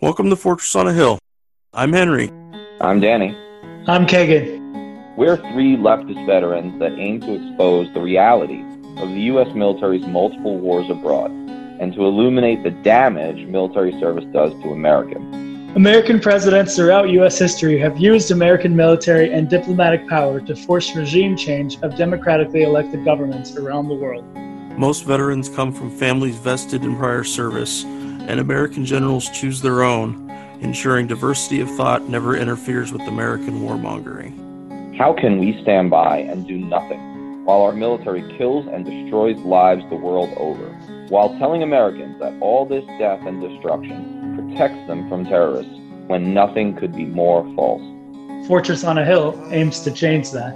Welcome to Fortress on a Hill. I'm Henry. I'm Danny. I'm Kagan. We're three leftist veterans that aim to expose the reality of the U.S. military's multiple wars abroad and to illuminate the damage military service does to Americans. American presidents throughout U.S. history have used American military and diplomatic power to force regime change of democratically elected governments around the world. Most veterans come from families vested in prior service, and American generals choose their own, ensuring diversity of thought never interferes with American warmongering. How can we stand by and do nothing while our military kills and destroys lives the world over, while telling Americans that all this death and destruction protects them from terrorists when nothing could be more false? Fortress on a Hill aims to change that.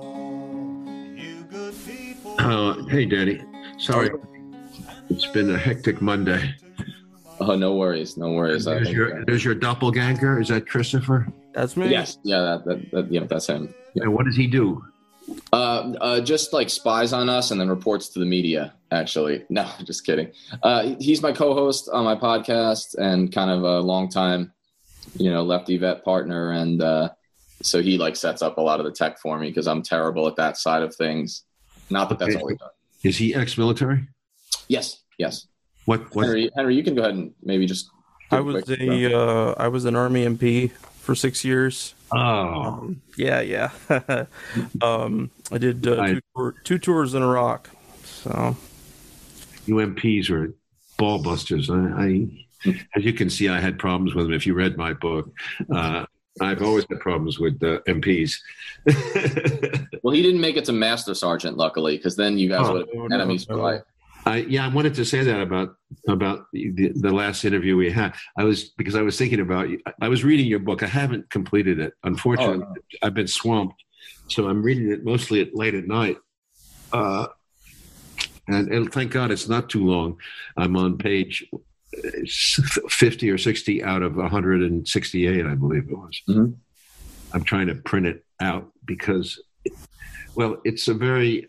Hey, Danny. Sorry, it's been a hectic Monday. Oh, no worries. There's your doppelganger. Is that Christopher? That's me. Yes, yeah, that's him. Yeah. And what does he do? Just like spies on us and then reports to the media. Actually, no, just kidding. He's my co-host on my podcast and kind of a longtime, lefty vet partner, and so he like sets up a lot of the tech for me because I'm terrible at that side of things. Not that that's all he does. Is he ex-military? Yes. What? Henry, you can go ahead and maybe just. I was an Army MP for 6 years. Oh. Yeah. I did two tours in Iraq. So. UMPs are ball busters. As you can see, I had problems with them. If you read my book, I've always had problems with MPs. Well, he didn't make it to Master Sergeant, luckily, because then you guys would have been enemies for life. I wanted to say that about the last interview we had. Because I was thinking about you. I was reading your book. I haven't completed it. Unfortunately, I've been swamped, so I'm reading it mostly late at night. And thank God it's not too long. I'm on page 50 or 60 out of 168, I believe it was. Mm-hmm. I'm trying to print it out because, it's a very,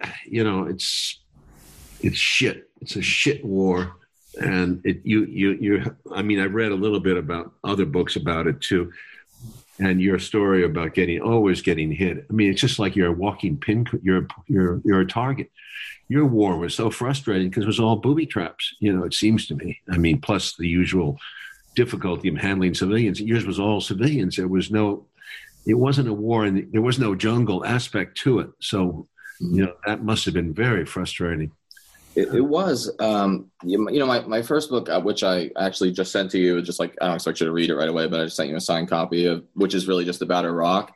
it's shit. It's a shit war, and I read a little bit about other books about it too, and your story about always getting hit. I mean, it's just like you're a walking pin. You're a target. Your war was so frustrating because it was all booby traps. It seems to me. I mean, plus the usual difficulty of handling civilians. Yours was all civilians. It wasn't a war, and there was no jungle aspect to it. So, that must have been very frustrating. It was, my first book, which I actually just sent to you, just like, I don't expect you to read it right away, but I just sent you a signed copy of, which is really just about Iraq.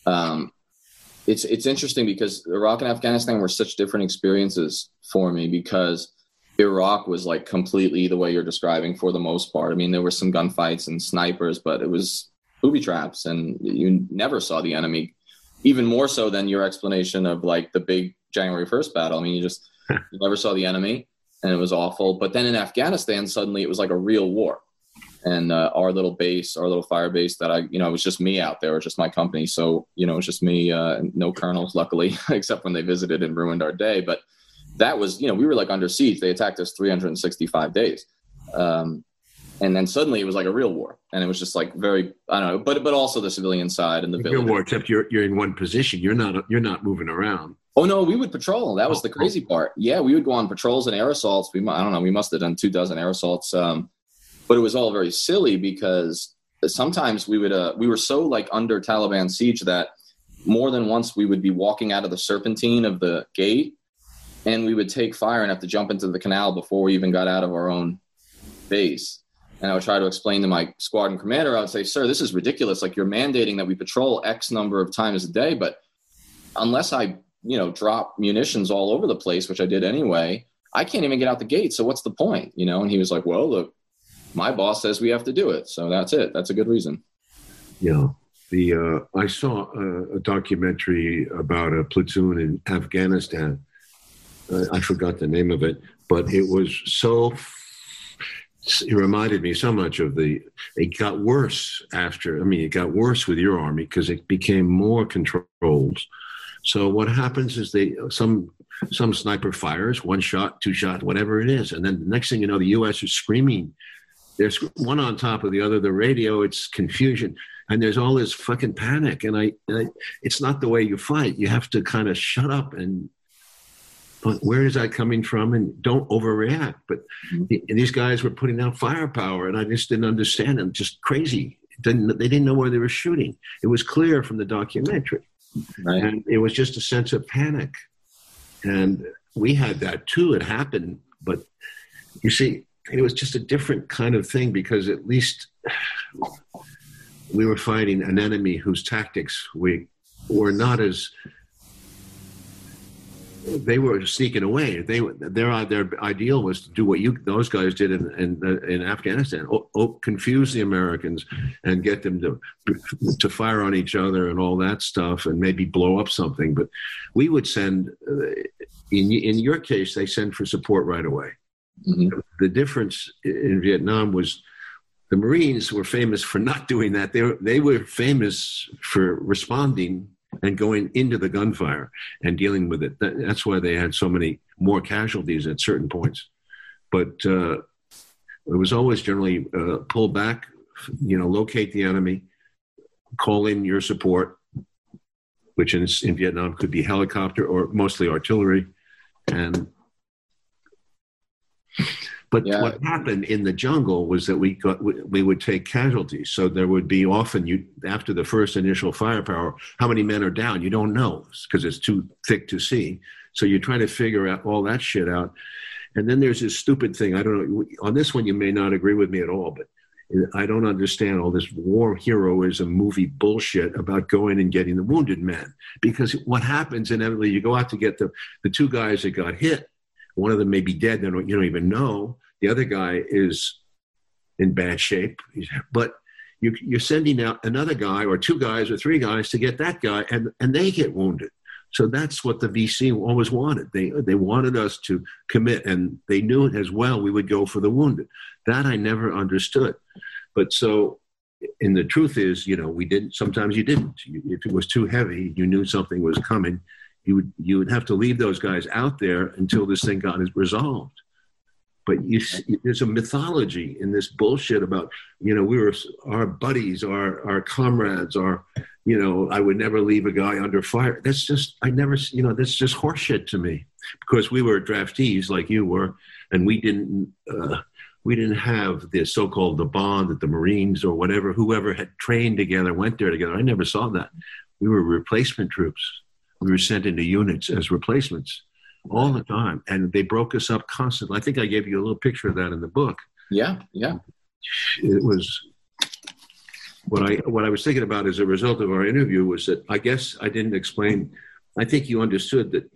It's interesting because Iraq and Afghanistan were such different experiences for me because Iraq was like completely the way you're describing for the most part. I mean, there were some gunfights and snipers, but it was booby traps and you never saw the enemy, even more so than your explanation of like the big January 1st battle. I mean, you never saw the enemy, and it was awful. But then in Afghanistan, suddenly it was like a real war. And our little fire base that it was just me out there, or just my company. So, it was just me, no colonels, luckily, except when they visited and ruined our day. But that was, we were like under siege. They attacked us 365 days. And then suddenly it was like a real war. And it was just like very, I don't know, but also the civilian side and the village. Real war, except you're in one position. You're not moving around. Oh, no, we would patrol. That was the crazy part. Yeah, we would go on patrols and air assaults. We must have done 24 air assaults. But it was all very silly because sometimes we were so like under Taliban siege that more than once we would be walking out of the serpentine of the gate and we would take fire and have to jump into the canal before we even got out of our own base. And I would try to explain to my squadron commander, I would say, sir, this is ridiculous. Like, you're mandating that we patrol X number of times a day, but unless I drop munitions all over the place, which I did anyway, I can't even get out the gate. So what's the point? And he was like, well, look, my boss says we have to do it. So that's it. That's a good reason. Yeah. I saw a documentary about a platoon in Afghanistan. I forgot the name of it, but it was it reminded me so much of it got worse it got worse with your army because it became more controlled. So what happens is some sniper fires, one shot, two shot, whatever it is. And then the next thing you know, the U.S. is screaming there's one on top of the other. The radio, it's confusion, and there's all this fucking panic. And it's not the way you fight. You have to kind of shut up and. But where is that coming from? And don't overreact. But these guys were putting out firepower, and I just didn't understand them. Just crazy. They didn't know where they were shooting. It was clear from the documentary. Right. And it was just a sense of panic. And we had that too. It happened. But you see, it was just a different kind of thing because at least we were fighting an enemy whose tactics we were not as... They were sneaking away. Their ideal was to do what those guys did in Afghanistan, confuse the Americans and get them to fire on each other and all that stuff, and maybe blow up something. But we would send. In your case, they send for support right away. Mm-hmm. The difference in Vietnam was the Marines were famous for not doing that. They were famous for responding and going into the gunfire and dealing with it. That's why they had so many more casualties at certain points. But it was always generally pull back, locate the enemy, call in your support, which in Vietnam could be helicopter or mostly artillery. What happened in the jungle was that we would take casualties. So there would be often, after the first initial firepower, how many men are down? You don't know because it's too thick to see. So you're trying to figure out all that shit out. And then there's this stupid thing. I don't know. On this one, you may not agree with me at all, but I don't understand all this war heroism movie bullshit about going and getting the wounded men. Because what happens inevitably, you go out to get the two guys that got hit. One of them may be dead. You don't even know. The other guy is in bad shape. But you're sending out another guy or two guys or three guys to get that guy, and they get wounded. So that's what the VC always wanted. They wanted us to commit, and they knew it as well. We would go for the wounded. That I never understood. But so, and the truth is, we didn't. Sometimes you didn't. If it was too heavy, you knew something was coming. You would have to leave those guys out there until this thing got resolved. But there's a mythology in this bullshit about, we were our buddies, our comrades, I would never leave a guy under fire. That's just, that's just horseshit to me, because we were draftees like you were, and we didn't have the so-called the bond that the Marines or whoever had trained together, went there together. I never saw that. We were replacement troops. We were sent into units as replacements all the time, and they broke us up constantly. I think I gave you a little picture of that in the book. Yeah. It was what I was thinking about as a result of our interview was that I guess I didn't explain. I think you understood that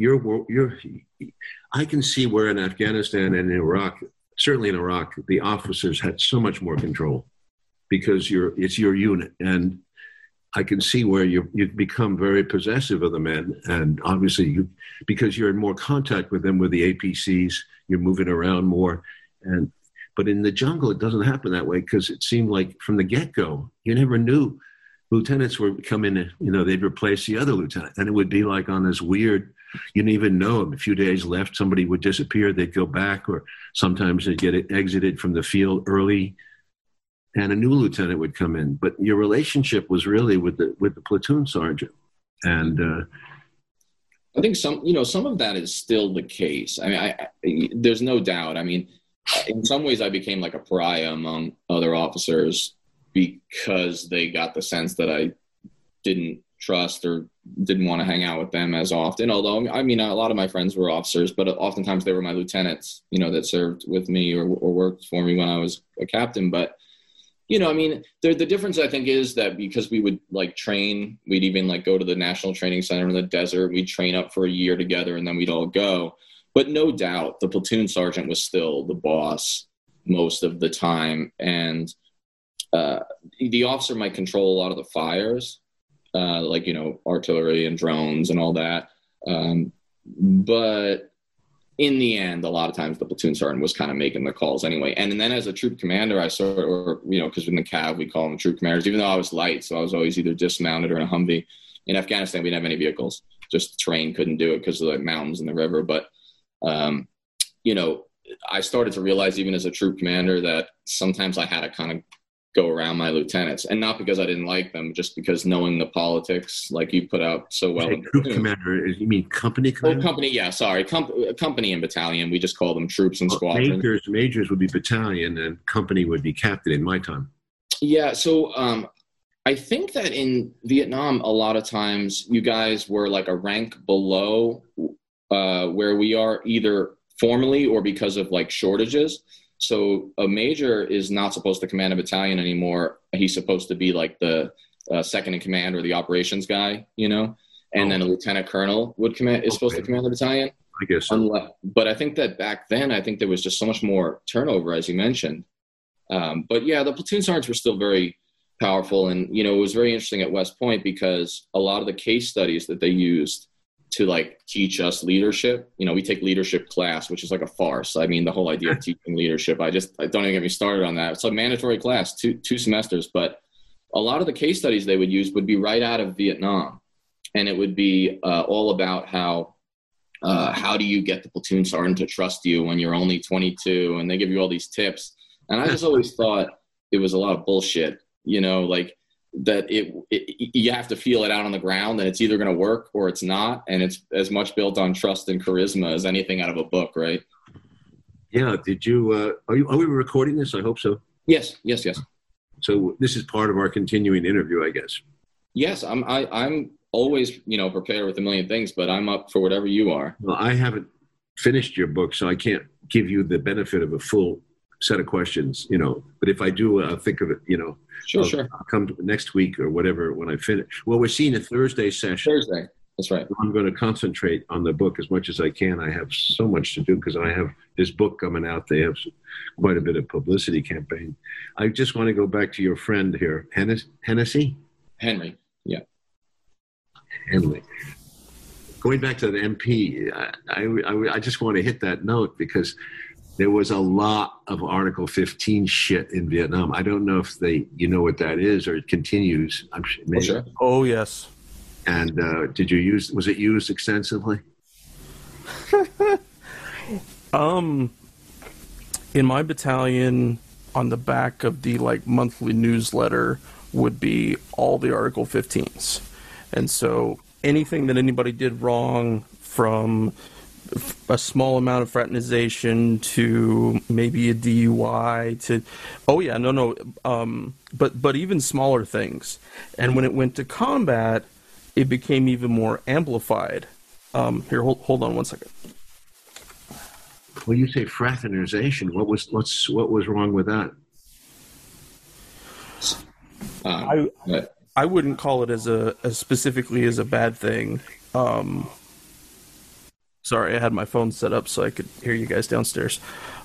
I can see where in Afghanistan and in Iraq, certainly in Iraq, the officers had so much more control because it's your unit. And I can see where you've become very possessive of the men, and obviously because you're in more contact with them with the APCs, you're moving around more. But in the jungle, it doesn't happen that way, because it seemed like from the get-go, you never knew. Lieutenants would come in, they'd replace the other lieutenant, and it would be like on this weird, you didn't even know them. A few days left, somebody would disappear, they'd go back, or sometimes they'd get exited from the field early, and a new lieutenant would come in. But your relationship was really with the platoon sergeant. And I think some of that is still the case. I mean, there's no doubt. I mean, in some ways I became like a pariah among other officers because they got the sense that I didn't trust or didn't want to hang out with them as often. Although, I mean, a lot of my friends were officers, but oftentimes they were my lieutenants, that served with me or worked for me when I was a captain. But I mean, the difference, I think, is that because we would train, we'd even go to the National Training Center in the desert. We'd train up for a year together, and then we'd all go. But no doubt, the platoon sergeant was still the boss most of the time. And the officer might control a lot of the fires, artillery and drones and all that. But in the end, a lot of times the platoon sergeant was kind of making the calls anyway. And then as a troop commander, because in the Cav, we call them troop commanders, even though I was light, so I was always either dismounted or in a Humvee. In Afghanistan, we didn't have any vehicles. Just the train couldn't do it because of the mountains and the river. But, I started to realize even as a troop commander that sometimes I had to kind of go around my lieutenants, and not because I didn't like them, just because knowing the politics, like you put out so well. Troop commander, you mean company commander? Oh, company, yeah, sorry. Company and battalion. We just call them troops and squadrons. Majors would be battalion, and company would be captain in my time. Yeah, so I think that in Vietnam, a lot of times you guys were like a rank below where we are, either formally or because of like shortages. So a major is not supposed to command a battalion anymore. He's supposed to be like the second in command or the operations guy, you know. And then a lieutenant colonel is supposed to command the battalion. I guess so. But I think that back then, I think there was just so much more turnover, as you mentioned. But yeah, the platoon sergeants were still very powerful. And, you know, it was very interesting at West Point because a lot of the case studies that they used to like teach us leadership, you know, we take leadership class, which is like a farce. I mean, the whole idea of teaching leadership, I don't even get me started on that. It's a mandatory class, two semesters, but a lot of the case studies they would use would be right out of Vietnam. And it would be all about how do you get the platoon sergeant to trust you when you're only 22, and they give you all these tips. And I just always thought it was a lot of bullshit, you know, like that you have to feel it out on the ground, and it's either going to work or it's not. And it's as much built on trust and charisma as anything out of a book, right? Yeah. Did you, are we recording this? I hope so. Yes. So this is part of our continuing interview, I guess. Yes. I'm always, you know, prepared with a million things, but I'm up for whatever you are. Well, I haven't finished your book, so I can't give you the benefit of a full set of questions, you know, but if I do, I'll think of it, you know. Sure. I'll come next week or whatever when I finish. Well, we're seeing a Thursday session. Thursday, that's right. I'm going to concentrate on the book as much as I can. I have so much to do because I have this book coming out. They have quite a bit of publicity campaign. I just want to go back to your friend here, Hennessy? Henry, yeah. Henry. Going back to the MP, I just want to hit that note because there was a lot of Article 15 shit in Vietnam. I don't know if you know what that is or it continues. I'm sure. Maybe. Sure. Oh, yes. And was it used extensively? In my battalion, on the back of the like monthly newsletter would be all the Article 15s. And so anything that anybody did wrong, from a small amount of fraternization to maybe a DUI to, but even smaller things. And when it went to combat, it became even more amplified. Here, hold on one second. Well, you say fraternization. What was wrong with that? I wouldn't call it as specifically as a bad thing. Sorry, I had my phone set up so I could hear you guys downstairs.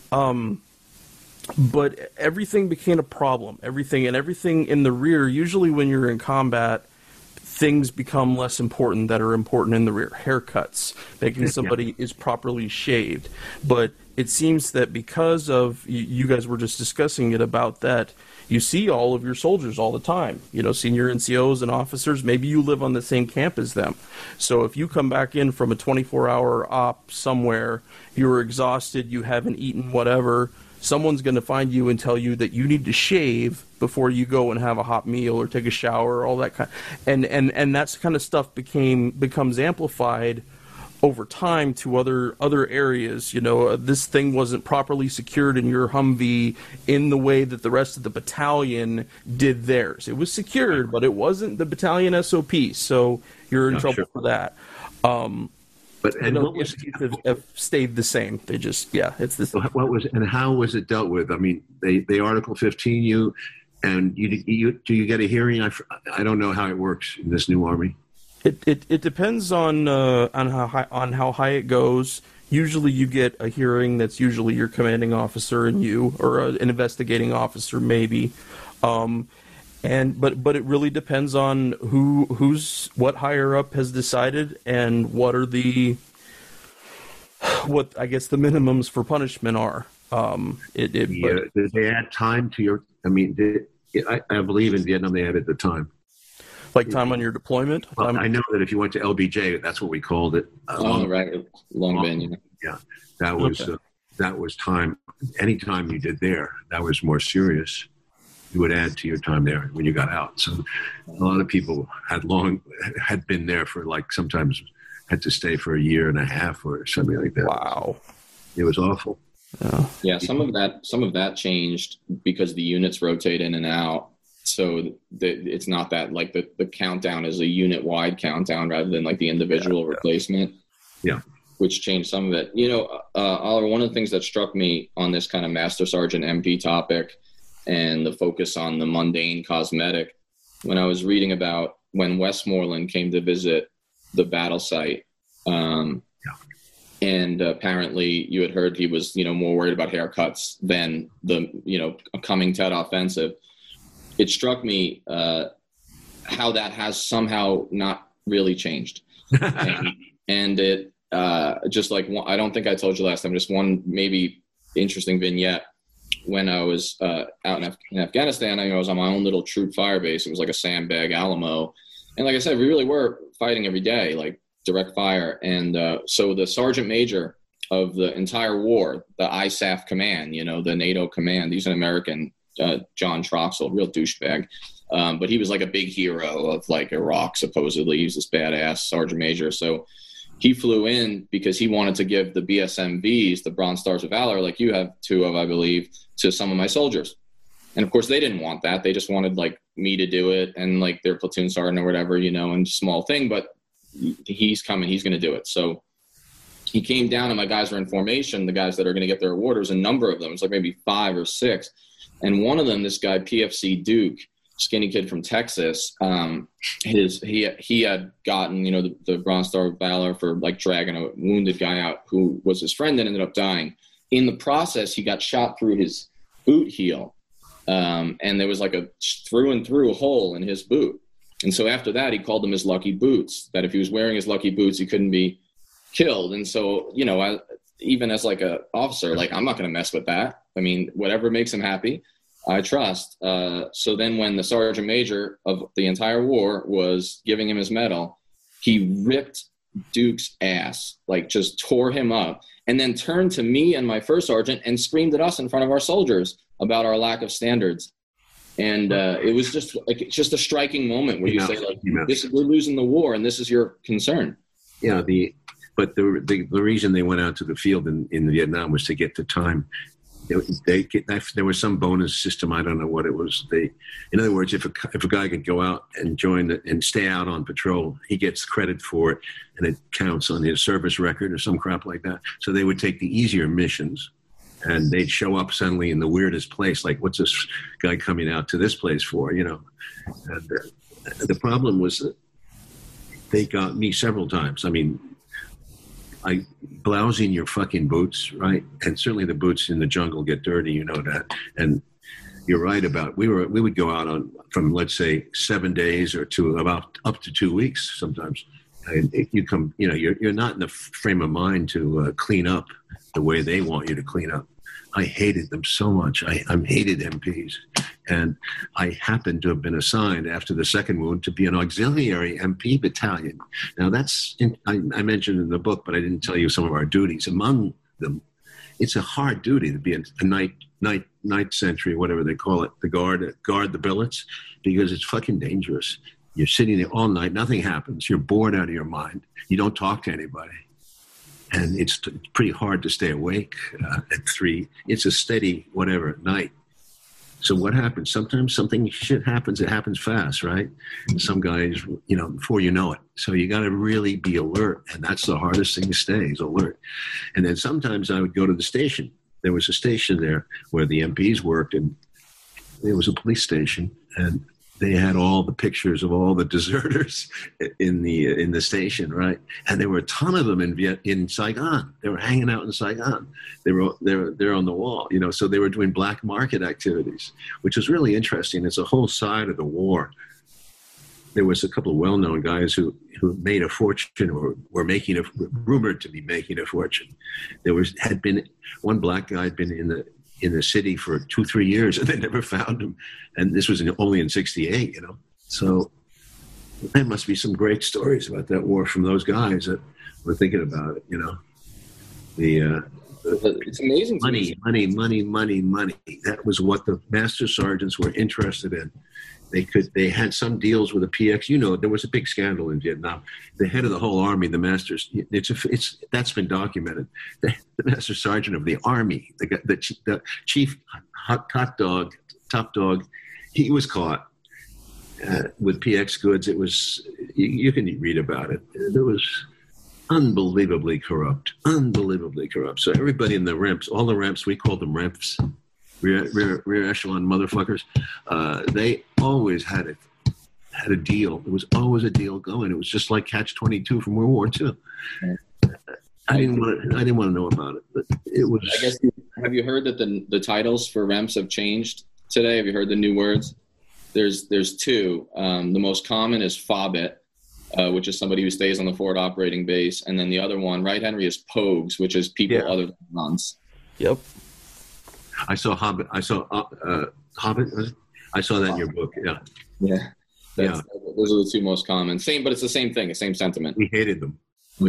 But everything became a problem. Everything in the rear, usually when you're in combat, things become less important that are important in the rear. Haircuts, making somebody is properly shaved. But it seems that because of, you guys were just discussing it about that, you see all of your soldiers all the time, you know, senior NCOs and officers. Maybe you live on the same camp as them. So if you come back in from a 24-hour op somewhere, you're exhausted, you haven't eaten whatever, someone's going to find you and tell you that you need to shave before you go and have a hot meal or take a shower, all that kind. And that kind of stuff becomes amplified over time to other areas. You know, this thing wasn't properly secured in your Humvee in the way that the rest of the battalion did theirs. It was secured, but it wasn't the battalion SOP, so you're in trouble for that. But what was have stayed the same? They just it's this. What was and how was it dealt with? I mean, they Article 15 you, and do you get a hearing? I don't know how it works in this new army. It depends on how high it goes. Usually, you get a hearing that's usually your commanding officer and you, or an investigating officer maybe. But it really depends on what higher up has decided and what I guess the minimums for punishment are. Did they add time to your? I mean, I believe in Vietnam they added the time. Like time on your deployment? Well, I know that if you went to LBJ, that's what we called it. Right. Long Binh, yeah. That was, okay. that was time. Any time you did there, that was more serious. You would add to your time there when you got out. So a lot of people had been there for like sometimes had to stay for a year and a half or something like that. Wow. It was awful. Yeah, some of that changed because the units rotate in and out. So it's not that like the countdown is a unit wide countdown rather than like the individual replacement. Yeah. Which changed some of it. You know, Oliver, one of the things that struck me on this kind of Master Sergeant MP topic and the focus on the mundane cosmetic, when I was reading about when Westmoreland came to visit the battle site, and apparently you had heard he was, more worried about haircuts than the, coming Tet Offensive. It struck me how that has somehow not really changed. and it just like, I don't think I told you last time, just one maybe interesting vignette. When I was out in Afghanistan, I was on my own little troop fire base. It was like a sandbag Alamo. And like I said, we really were fighting every day, like direct fire. And so the sergeant major of the entire war, the ISAF command, the NATO command, he's an American, John Troxel, real douchebag. But he was like a big hero of like Iraq, supposedly. He was this badass sergeant major. So he flew in because he wanted to give the BSMVs, the Bronze Stars of Valor, like you have two of, I believe, to some of my soldiers. And of course they didn't want that. They just wanted like me to do it and like their platoon sergeant or whatever, and small thing, but he's coming, he's going to do it. So he came down and my guys were in formation. The guys that are going to get their award, there was a number of them. It's like maybe 5 or 6. And one of them, this guy, PFC Duke, skinny kid from Texas, he had gotten, the Bronze Star of Valor for like dragging a wounded guy out who was his friend and ended up dying. In the process, he got shot through his boot heel. And there was like a through and through hole in his boot. And so after that, he called them his lucky boots, that if he was wearing his lucky boots, he couldn't be killed. And so, even as like a officer, like, I'm not going to mess with that. I mean, whatever makes him happy, I trust. So then when the sergeant major of the entire war was giving him his medal, he ripped Duke's ass, like just tore him up, and then turned to me and my first sergeant and screamed at us in front of our soldiers about our lack of standards. And it was just a striking moment where you say, like, we're losing the war and this is your concern. Yeah. But the reason they went out to the field in Vietnam was to get the time. There was some bonus system. I don't know what it was. In other words, if a guy could go out and join and stay out on patrol, he gets credit for it, and it counts on his service record or some crap like that. So they would take the easier missions, and they'd show up suddenly in the weirdest place. Like, what's this guy coming out to this place for? And the problem was that they got me several times. I mean, blousing your fucking boots, right? And certainly the boots in the jungle get dirty, you know that. And you're right about, we would go out from, let's say, 7 days or about up to 2 weeks sometimes. And you're not in the frame of mind to clean up the way they want you to clean up. I hated them so much. I hated MPs. And I happened to have been assigned after the second wound to be an auxiliary MP battalion. Now I mentioned in the book, but I didn't tell you some of our duties. Among them, it's a hard duty to be a night sentry, whatever they call it, the guard the billets, because it's fucking dangerous. You're sitting there all night, nothing happens. You're bored out of your mind. You don't talk to anybody. And it's pretty hard to stay awake at 3. It's a steady whatever at night. So what happens? Sometimes shit happens. It happens fast, right? And some guys, before you know it. So you got to really be alert. And that's the hardest thing to stay is alert. And then sometimes I would go to the station. There was a station there where the MPs worked, and there was a police station, and they had all the pictures of all the deserters in the station, right? And there were a ton of them in Saigon. They were hanging out in Saigon. They're on the wall, So they were doing black market activities, which was really interesting. It's a whole side of the war. There was a couple of well-known guys who made a fortune or were rumored to be making a fortune. Had been one black guy had been in the city for 2-3 years, and they never found him. And this was only in 1968, So there must be some great stories about that war from those guys that were thinking about it, The It's amazing. Money. That was what the master sergeants were interested in. They had some deals with the PX. You know, there was a big scandal in Vietnam. The head of the whole army, the masters, that's been documented. The master sergeant of the army, the chief top dog, he was caught with PX goods. It was, you can read about it. It was unbelievably corrupt. So everybody in the ramps, all the ramps, we called them ramps, rear echelon motherfuckers. They always had a deal. There was always a deal going. It was just like Catch-22 from World War II. I didn't want to know about it, but it was. I guess. Have you heard that the titles for ramps have changed today? Have you heard the new words? There's two. The most common is FOBIT, which is somebody who stays on the forward operating base, and then the other one, Right Henry, is POGs, which is people other than nuns. Yep. I saw Hobbit. Hobbit. I saw that in your book. Yeah. Those are the two most common. Same, but it's the same thing. The same sentiment. We hated them.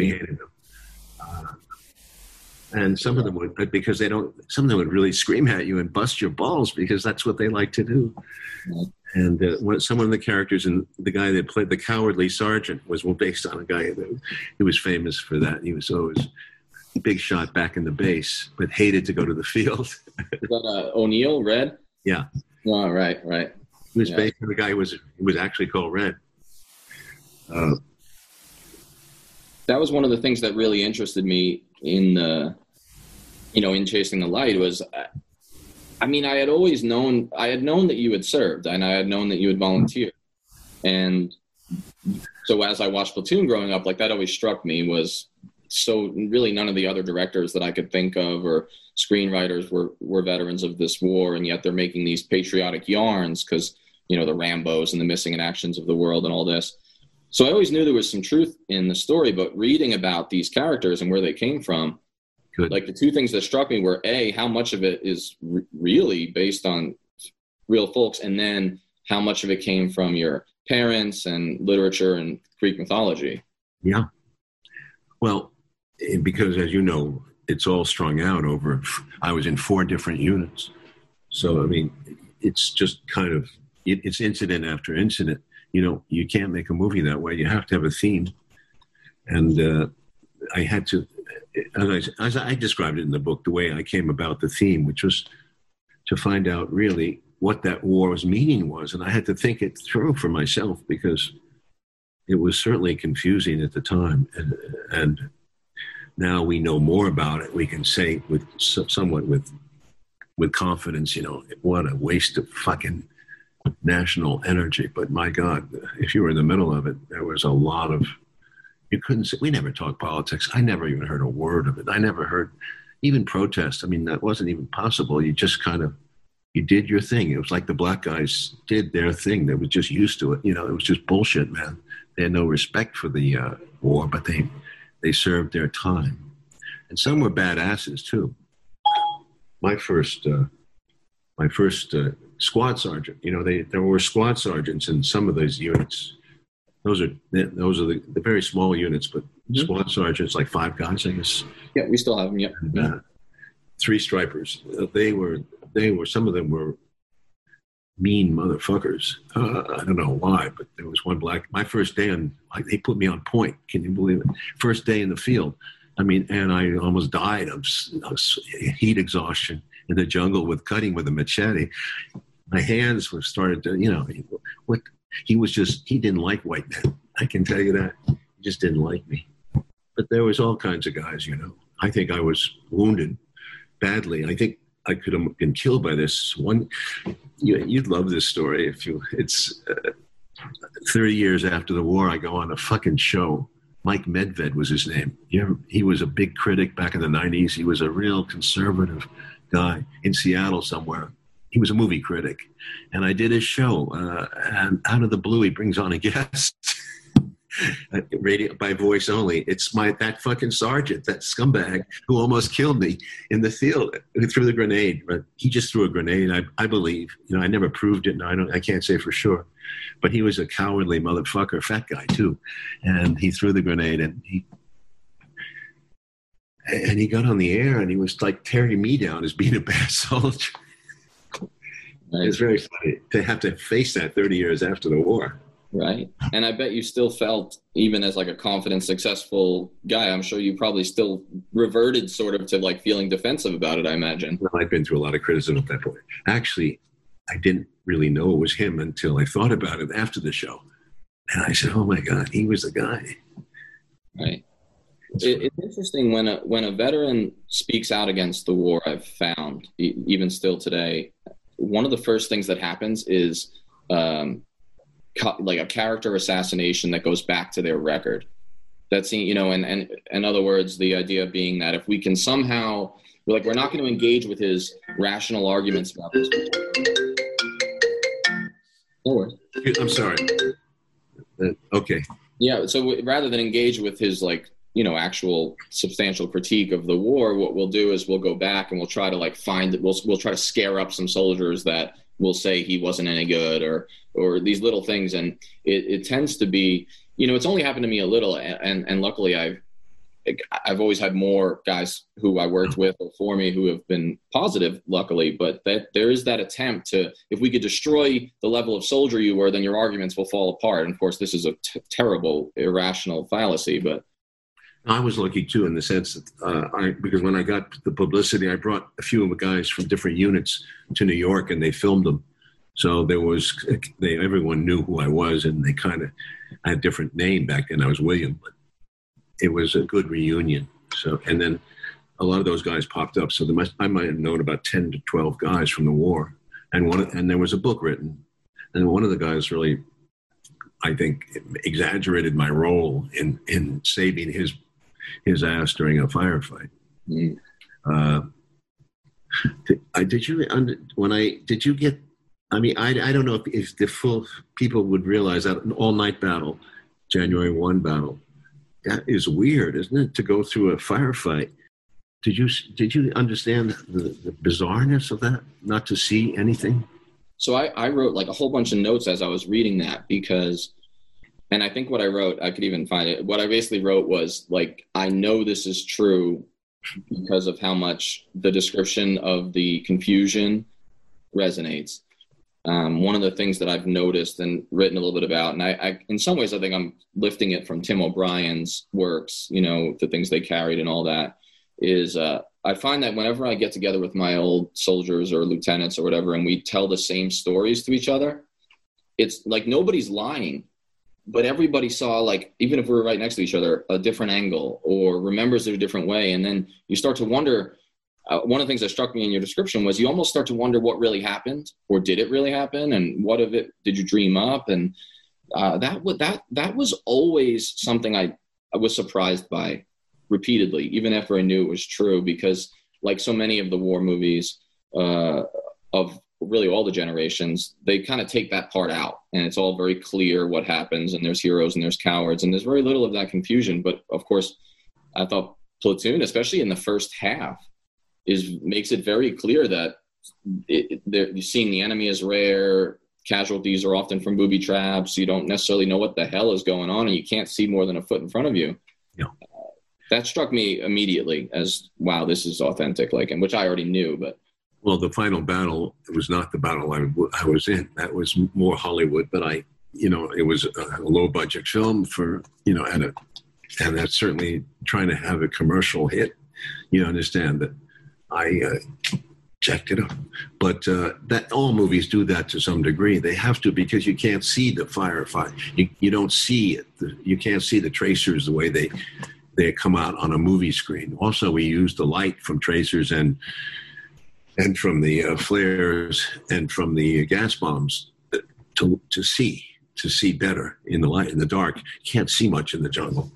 And some of them would, because some of them would really scream at you and bust your balls because that's what they like to do. Yeah. And some of the characters, and the guy that played the cowardly sergeant was based on a guy who was famous for that. He was always a big shot back in the base, but hated to go to the field. Is that O'Neill, Red? Yeah. Oh, right. He was based on a guy who was actually called Red. That was one of the things that really interested me in Chasing the Light was, I had always known, that you had served, and I had known that you had volunteered. And so as I watched Platoon growing up, like that always struck me was, so really none of the other directors that I could think of or screenwriters were veterans of this war, and yet they're making these patriotic yarns because, the Rambos and the Missing in Actions of the world and all this. So I always knew there was some truth in the story, but reading about these characters and where they came from, like the two things that struck me were A, how much of it is really based on real folks, and then how much of it came from your parents and literature and Greek mythology. Yeah. Well, because as you know, it's all strung out over, I was in 4 different units. So, it's just kind of, it's incident after incident. You can't make a movie that way. You have to have a theme. And I had to, as I described it in the book, the way I came about the theme, which was to find out really what that war's meaning was. And I had to think it through for myself because it was certainly confusing at the time. And now we know more about it. We can say somewhat with confidence, what a waste of fucking national energy. But my God, if you were in the middle of it, there was a lot of, you couldn't say, we never talked politics. I never even heard a word of it. I never heard even protest. That wasn't even possible. You just you did your thing. It was like the black guys did their thing. They were just used to it. It was just bullshit, man. They had no respect for the war, but they served their time. And some were badasses too. My first squad sergeant, there were squad sergeants in some of those units. Those are the very small units, but squad sergeants, like 5 guys, I guess. Yeah, we still have them. Yeah. And, 3 stripers. They were. Some of them were mean motherfuckers. I don't know why, but there was one black. My first day they put me on point. Can you believe it? First day in the field. And I almost died of heat exhaustion in the jungle cutting with a machete. My hands were started to, what. He didn't like white men. I can tell you that. He just didn't like me. But there was all kinds of guys, I think I was wounded badly. I think I could have been killed by this one. You'd love this story it's 30 years after the war, I go on a fucking show. Mike Medved was his name. He was a big critic back in the 90s. He was a real conservative guy in Seattle somewhere. He was a movie critic. And I did his show. And out of the blue, he brings on a guest. Radio by voice only. It's that fucking sergeant, that scumbag who almost killed me in the field, who threw the grenade. But he just threw a grenade, I believe. I never proved it, and I can't say for sure. But he was a cowardly motherfucker, fat guy too. And he threw the grenade, And he got on the air and he was like tearing me down as being a bad soldier. Right. It's very funny to have to face that 30 years after the war. Right. And I bet you still felt, even as like a confident, successful guy, I'm sure you probably still reverted sort of to like feeling defensive about it, I imagine. Well, I'd been through a lot of criticism at that point. Actually, I didn't really know it was him until I thought about it after the show. And I said, oh my God, he was the guy. Right. It's interesting when a veteran speaks out against the war, I've found, even still today, one of the first things that happens is like a character assassination that goes back to their record. That's, you know, and in other words, the idea being that if we can somehow, we're not going to engage with his rational arguments about this. I'm sorry. Okay. Yeah. So rather than engage with his, like, you know, actual substantial critique of the war, what we'll do is we'll go back and we'll try to like we'll try to scare up some soldiers that will say he wasn't any good or these little things. And it tends to be, you know, it's only happened to me a little. And luckily I've always had more guys who I worked with or for me who have been positive, luckily, but that there is that attempt to, if we could destroy the level of soldier you were, then your arguments will fall apart. And of course, this is a terrible, irrational fallacy, but I was lucky too, in the sense that because when I got the publicity, I brought a few of the guys from different units to New York, and they filmed them. So everyone knew who I was, and they kind of, I had a different name back then. I was William, but it was a good reunion. So, and then a lot of those guys popped up. So I might have known about 10 to 12 guys from the war, and there was a book written, and one of the guys really, I think, exaggerated my role in saving his ass during a firefight. Did you get? I mean, I don't know if the full people would realize that an all-night battle, January 1 battle, that is weird, isn't it? To go through a firefight. Did you understand the bizarreness of that? Not to see anything. So I wrote like a whole bunch of notes as I was reading that because. And I think what I wrote, I could even find it. What I basically wrote was like, I know this is true because of how much the description of the confusion resonates. One of the things that I've noticed and written a little bit about, and I in some ways, I think I'm lifting it from Tim O'Brien's works, you know, the things they carried and all that, is I find that whenever I get together with my old soldiers or lieutenants or whatever, and we tell the same stories to each other, it's like nobody's lying. But everybody saw, like, even if we were right next to each other, a different angle or remembers it a different way. And then you start to wonder, one of the things that struck me in your description was you almost start to wonder what really happened, or did it really happen? And what of it did you dream up? And that was always something I was surprised by repeatedly, even after I knew it was true, because like so many of the war movies of really all the generations, they kind of take that part out and it's all very clear what happens, and there's heroes and there's cowards, and there's very little of that confusion. But of course, I thought Platoon, especially in the first half, makes it very clear that seeing the enemy is rare. Casualties are often from booby traps. You don't necessarily know what the hell is going on, and you can't see more than a foot in front of you. Yeah. That struck me immediately as, wow, this is authentic, like, and which I already knew, but. Well, the final battle, it was not the battle I was in. That was more Hollywood, but it was a low budget film for, and that's certainly trying to have a commercial hit. You understand that I checked it up, but that all movies do that to some degree. They have to, because you can't see the firefight. You don't see it. You can't see the tracers the way they come out on a movie screen. Also, we use the light from tracers and from the flares and from the gas bombs to see better in the light. In the dark, you can't see much in the jungle.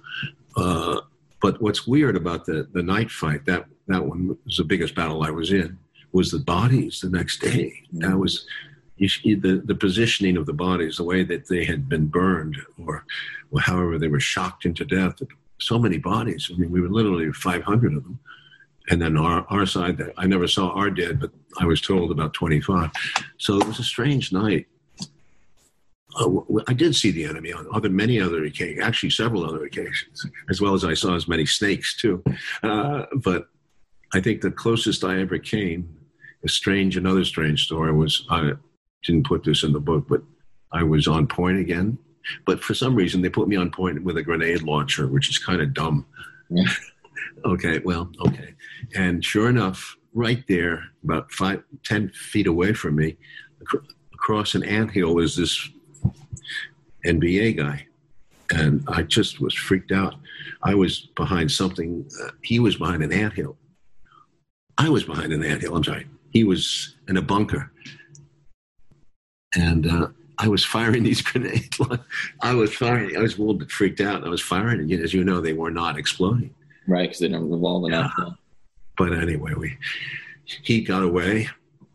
But what's weird about the night fight, that one was the biggest battle I was in, was the bodies the next day. That was the positioning of the bodies, the way that they had been burned or however they were shocked into death. So many bodies. I mean, we were literally 500 of them. And then our side, I never saw our dead, but I was told about 25. So it was a strange night. I did see the enemy on many other occasions, actually several other occasions, as well as I saw as many snakes too. But I think the closest I ever came, another strange story was, I didn't put this in the book, but I was on point again. But for some reason, they put me on point with a grenade launcher, which is kind of dumb. Yeah. Okay. And sure enough, right there, about 10 feet away from me, across an anthill, is this NBA guy. And I just was freaked out. I was behind something. He was behind an anthill. I was behind an anthill. I'm sorry. He was in a bunker. And I was firing these grenades. I was a little bit freaked out. I was firing, and as you know, they were not exploding. Right, because they don't revolve enough. But anyway, he got away,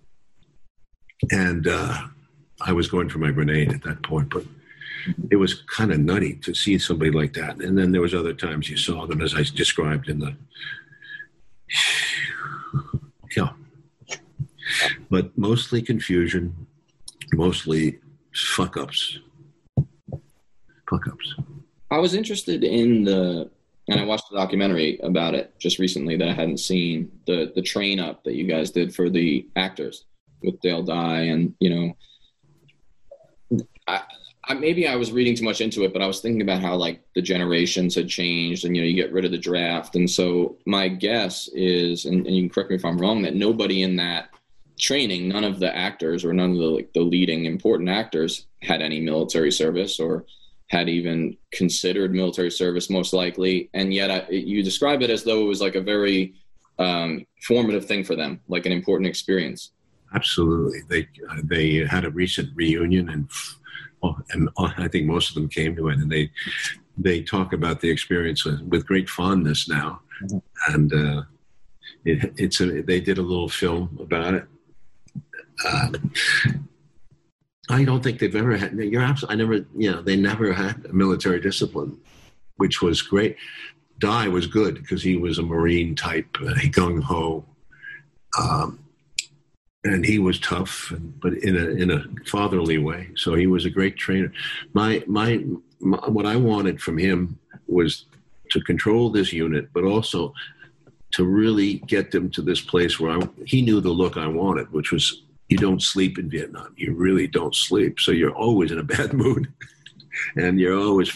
and I was going for my grenade at that point. But it was kind of nutty to see somebody like that. And then there was other times you saw them, as I described in the... Yeah. But mostly confusion, mostly fuck-ups. I was interested in and I watched a documentary about it just recently that I hadn't seen, the train up that you guys did for the actors with Dale Dye. And, maybe I was reading too much into it, but I was thinking about how like the generations had changed and, you get rid of the draft. And so my guess is, and you can correct me if I'm wrong, that nobody in that training, none of the actors or none of the leading important actors had any military service or had even considered military service, most likely. And yet you describe it as though it was like a very formative thing for them, like an important experience. Absolutely. They had a recent reunion, and I think most of them came to it, and they talk about the experience with great fondness now. Mm-hmm. And they did a little film about it. I don't think they've ever had. They never had a military discipline, which was great. Dye was good because he was a Marine type, gung ho, and he was tough, but in a fatherly way. So he was a great trainer. My what I wanted from him was to control this unit, but also to really get them to this place where he knew the look I wanted, which was, you don't sleep in Vietnam. You really don't sleep. So you're always in a bad mood, and you're always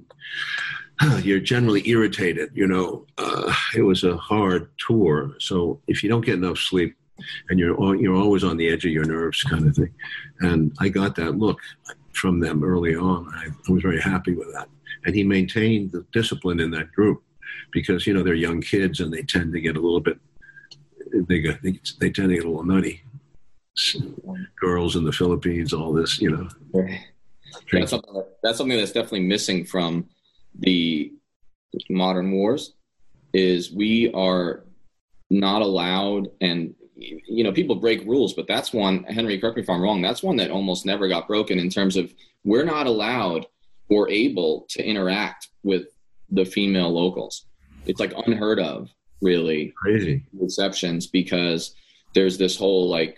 you're generally irritated. It was a hard tour. So if you don't get enough sleep, and you're always on the edge of your nerves, kind of thing. And I got that look from them early on. I was very happy with that. And he maintained the discipline in that group because, they're young kids and they tend to get a little bit, they tend to get a little nutty. Girls in the Philippines, all this, That's something that's definitely missing from the modern wars is we are not allowed, and people break rules, but that's one, Henry, correct me if I'm wrong, that's one that almost never got broken in terms of we're not allowed or able to interact with the female locals. It's like unheard of, really. Crazy. Exceptions, because there's this whole like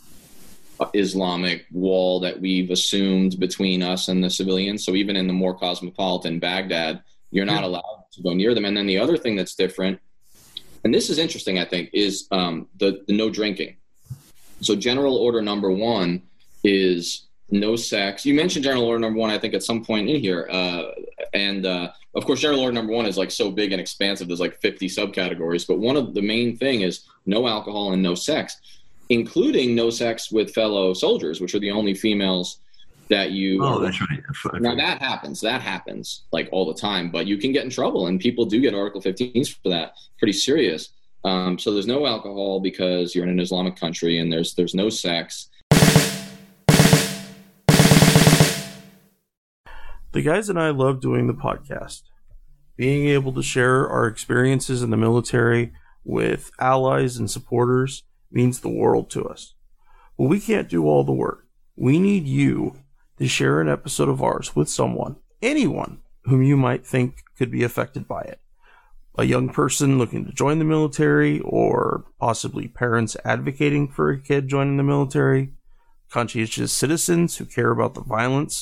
Islamic wall that we've assumed between us and the civilians. So even in the more cosmopolitan Baghdad, you're not allowed to go near them. And then the other thing that's different, and this is interesting, I think, is the no drinking. So General Order Number 1 is no sex. You mentioned General Order Number 1, I think, at some point in here. And of course, General Order Number 1 is like so big and expansive. There's like 50 subcategories. But one of the main thing is no alcohol and no sex, including no sex with fellow soldiers, which are the only females that you... Oh, that's right. Now that happens like all the time, but you can get in trouble, and people do get Article 15s for that. Pretty serious. So there's no alcohol because you're in an Islamic country, and there's no sex. The guys and I love doing the podcast. Being able to share our experiences in the military with allies and supporters means the world to us. But we can't do all the work. We need you to share an episode of ours with someone, anyone whom you might think could be affected by it. A young person looking to join the military, or possibly parents advocating for a kid joining the military, conscientious citizens who care about the violence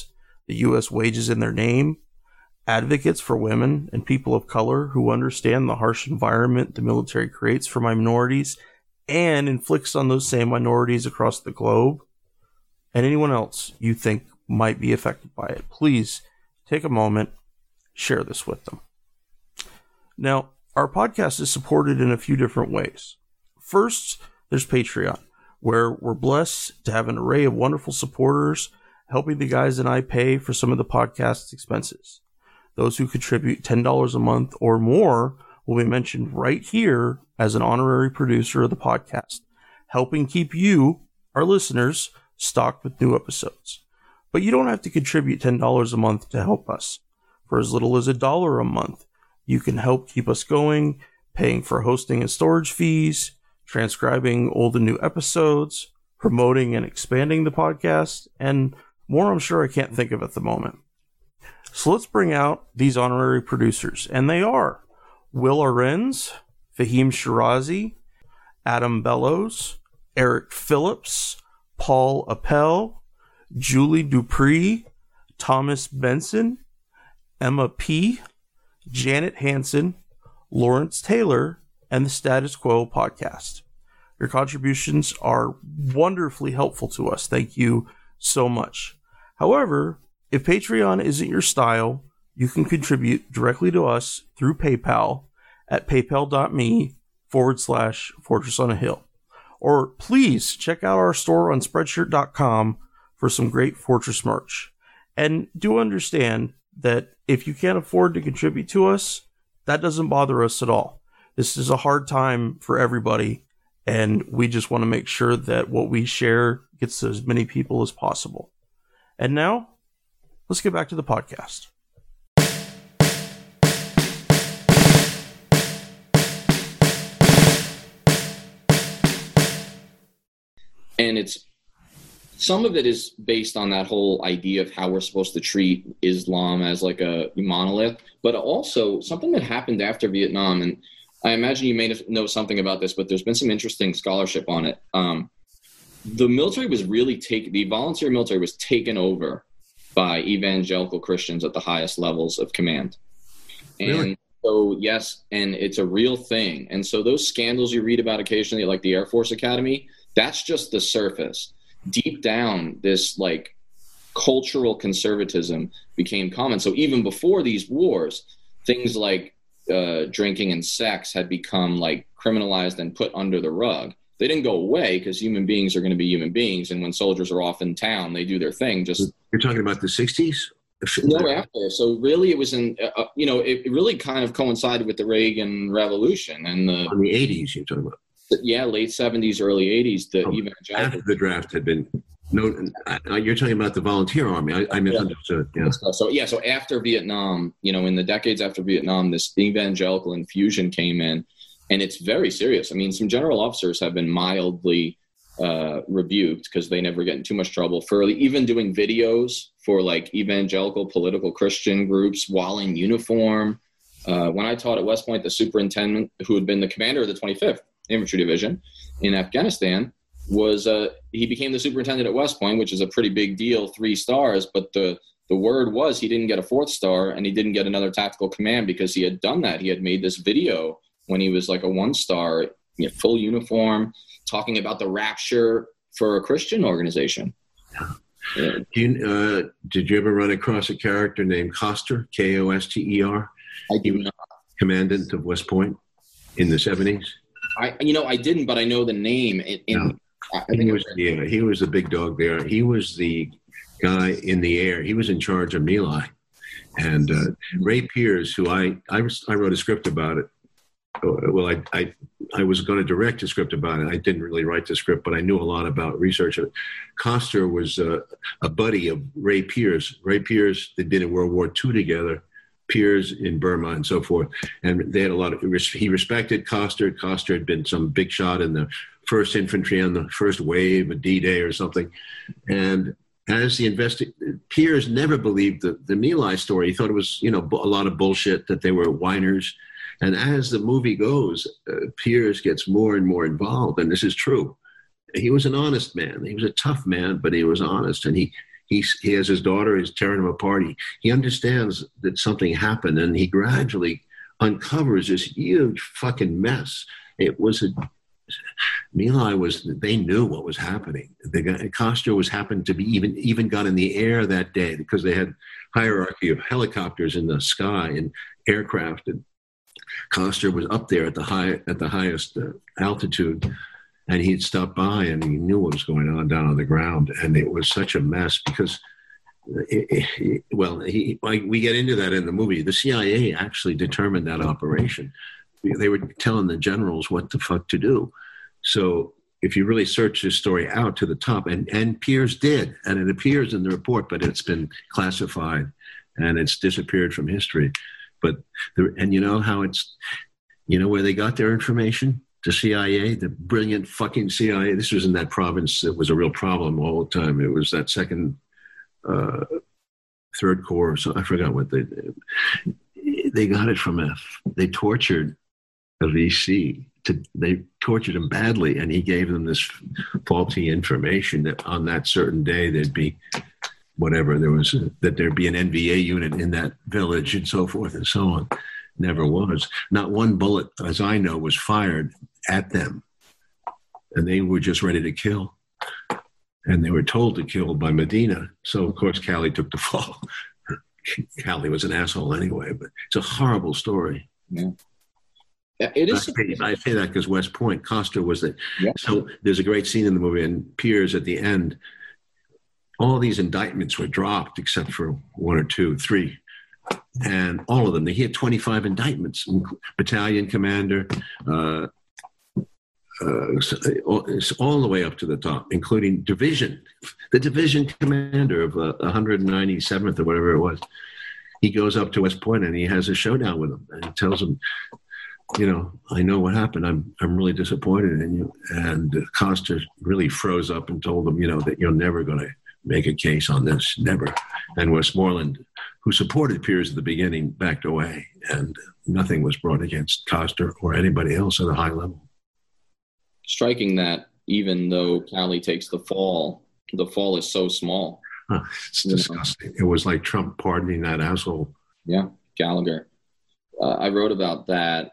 the U.S. wages in their name, advocates for women and people of color who understand the harsh environment the military creates for minorities and inflicts on those same minorities across the globe, and anyone else you think might be affected by it. Please take a moment, share this with them. Now, our podcast is supported in a few different ways. First, there's Patreon, where we're blessed to have an array of wonderful supporters helping the guys and I pay for some of the podcast's expenses. Those who contribute $10 a month or more will be mentioned right here as an honorary producer of the podcast, helping keep you, our listeners, stocked with new episodes. But you don't have to contribute $10 a month to help us. For as little as $1 a month, you can help keep us going, paying for hosting and storage fees, transcribing old and new episodes, promoting and expanding the podcast, and more I'm sure I can't think of at the moment. So let's bring out these honorary producers, and they are Will Arens, Fahim Shirazi, Adam Bellows, Eric Phillips, Paul Appel, Julie Dupree, Thomas Benson, Emma P., Janet Hansen, Lawrence Taylor, and the Status Quo podcast. Your contributions are wonderfully helpful to us. Thank you so much. However, if Patreon isn't your style, you can contribute directly to us through PayPal at paypal.me/Fortress on a Hill. Or please check out our store on Spreadshirt.com for some great Fortress merch. And do understand that if you can't afford to contribute to us, that doesn't bother us at all. This is a hard time for everybody, and we just want to make sure that what we share gets to as many people as possible. And now, let's get back to the podcast. And some of it is based on that whole idea of how we're supposed to treat Islam as like a monolith, but also something that happened after Vietnam. And I imagine you may know something about this, but there's been some interesting scholarship on it. The military was really the volunteer military was taken over by evangelical Christians at the highest levels of command. And really? So, yes, and it's a real thing. And so those scandals you read about occasionally, like the Air Force Academy, that's just the surface. Deep down, this like cultural conservatism became common. So even before these wars, things like drinking and sex had become like criminalized and put under the rug. They didn't go away because human beings are going to be human beings. And when soldiers are off in town, they do their thing. You're talking about the 60s? No, after. So really it was it really kind of coincided with the Reagan Revolution. And on the 80s you're talking about? Yeah, late 70s, early 80s. After the draft had been you're talking about the volunteer army. I misunderstood. Yeah. So after Vietnam, in the decades after Vietnam, this evangelical infusion came in, and it's very serious. I mean, some general officers have been mildly rebuked because they never get in too much trouble for even doing videos for like evangelical political Christian groups while in uniform. When I taught at West Point, the superintendent, who had been the commander of the 25th Infantry Division in Afghanistan, he became the superintendent at West Point, which is a pretty big deal, 3 stars. But the word was he didn't get a 4th star, and he didn't get another tactical command because he had done that. He had made this video when he was like a 1-star, full uniform, talking about the rapture for a Christian organization. Yeah. Did you ever run across a character named Koster, Koster? I do not. Commandant of West Point in the 70s? I didn't, but I know the name. He was the big dog there. He was the guy in the air. He was in charge of My Lai. And Ray Piers, who I wrote a script about it. Well, I was going to direct a script about it. I didn't really write the script, but I knew a lot about research of it. Koster was a buddy of Ray Piers. Ray Piers, they did in World War II together. Piers in Burma and so forth. And they had a lot of, he respected Koster. Koster had been some big shot in the 1st Infantry on the first wave of D-Day or something. And as Piers never believed the My Lai story. He thought it was, a lot of bullshit, that they were whiners. And as the movie goes, Piers gets more and more involved. And this is true. He was an honest man. He was a tough man, but he was honest. And he he has his daughter. He's tearing him apart. He understands that something happened, and he gradually uncovers this huge fucking mess. It was My Lai they knew what was happening. Koster happened to be even got in the air that day because they had hierarchy of helicopters in the sky and aircraft. And Koster was up there at the highest altitude, and he'd stopped by and he knew what was going on down on the ground. And it was such a mess because, we get into that in the movie. The CIA actually determined that operation. They were telling the generals what the fuck to do. So if you really search this story out to the top, and Piers did, and it appears in the report, but it's been classified and it's disappeared from history. But and you know how where they got their information? The CIA, the brilliant fucking CIA. This was in that province. It was a real problem all the time. It was that second, third corps. So I forgot what they got it from. They tortured a VC. They tortured him badly, and he gave them this faulty information that on that certain day there'd be whatever that there'd be an NVA unit in that village and so forth and so on. Never was. Not one bullet, as I know, was fired at them, and they were just ready to kill. And they were told to kill by Medina. So of course Calley took the fall. Calley was an asshole anyway, but it's a horrible story. Yeah. It is. I say that because West Point, Koster was the. Yeah. So there's a great scene in the movie, and Piers at the end. All these indictments were dropped except for 1 or 2, 3, and all of them. He had 25 indictments. Battalion commander, all the way up to the top, including the division commander of 197th or whatever it was. He goes up to West Point and he has a showdown with him, and he tells him, I know what happened. I'm really disappointed in you. And Koster really froze up and told him, that you're never going to make a case on this, never. And Westmoreland, who supported Piers at the beginning, backed away, and nothing was brought against Koster or anybody else at a high level. Striking that even though Calley takes the fall is so small. It's disgusting. It was like Trump pardoning that asshole. Yeah, Gallagher. I wrote about that.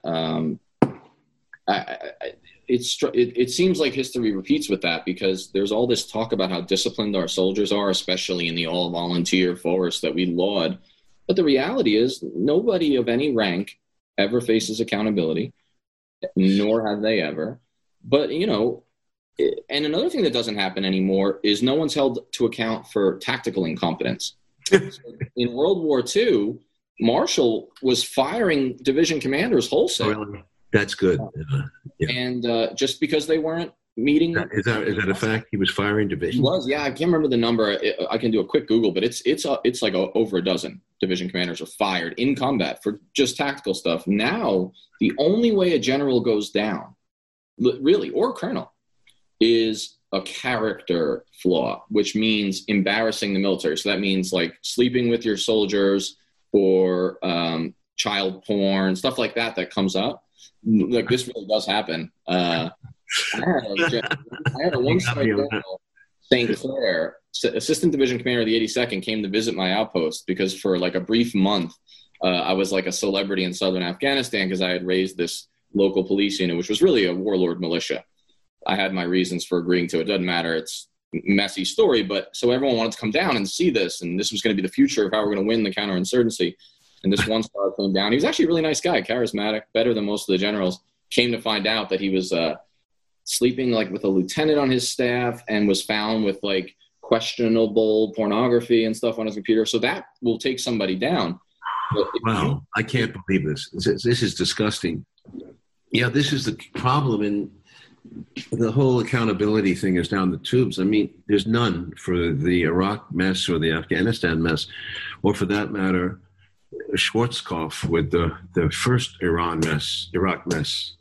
It seems like history repeats with that, because there's all this talk about how disciplined our soldiers are, especially in the all-volunteer force that we laud. But the reality is nobody of any rank ever faces accountability, nor have they ever. But, and another thing that doesn't happen anymore is no one's held to account for tactical incompetence. In World War II, Marshall was firing division commanders wholesale. Oh, really? That's good. Yeah. And just because they weren't meeting. Is that a fact? He was firing divisions? He was, yeah. I can't remember the number. I can do a quick Google, but it's like over a dozen division commanders are fired in combat for just tactical stuff. Now, the only way a general goes down, really, or a colonel, is a character flaw, which means embarrassing the military. So that means like sleeping with your soldiers, or child porn, stuff like that comes up. Like, this really does happen. I had a one-star general, St. Clair, assistant division commander of the 82nd, came to visit my outpost because for like a brief month, I was like a celebrity in southern Afghanistan because I had raised this local police unit, which was really a warlord militia. I had my reasons for agreeing to it. Doesn't matter. It's a messy story, but so everyone wanted to come down and see this, and this was going to be the future of how we're going to win the counterinsurgency. And this one star came down. He was actually a really nice guy, charismatic, better than most of the generals. Came to find out that he was sleeping like with a lieutenant on his staff and was found with like questionable pornography and stuff on his computer. So that will take somebody down. Wow, I can't believe this. This is disgusting. Yeah, this is the problem, and the whole accountability thing is down the tubes. I mean, there's none for the Iraq mess or the Afghanistan mess, or for that matter, Schwarzkopf with the first Iraq mess.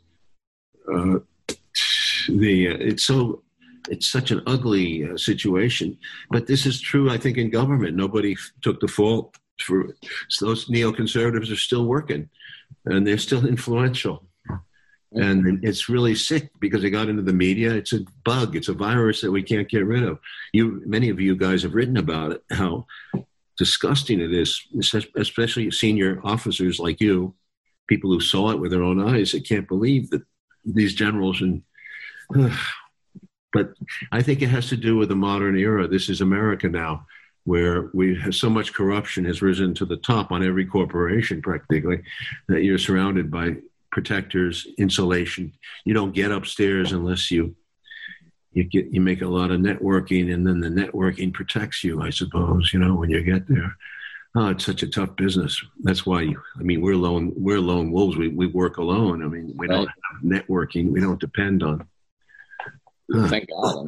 It's such an ugly situation. But this is true, I think, in government. Nobody took the fault for those neoconservatives are still working, and they're still influential. And it's really sick because it got into the media. It's a bug. It's a virus that we can't get rid of. Many of you guys have written about it, how disgusting it is, especially senior officers like you, people who saw it with their own eyes. They can't believe that these generals but I think it has to do with the modern era. This is America now, where we have so much corruption has risen to the top on every corporation practically, that you're surrounded by protectors, insulation. You don't get upstairs unless you make a lot of networking, and then the networking protects you, I suppose, when you get there. Oh, it's such a tough business. That's why, we're lone wolves. We work alone. We don't have networking. We don't depend on. Thank God.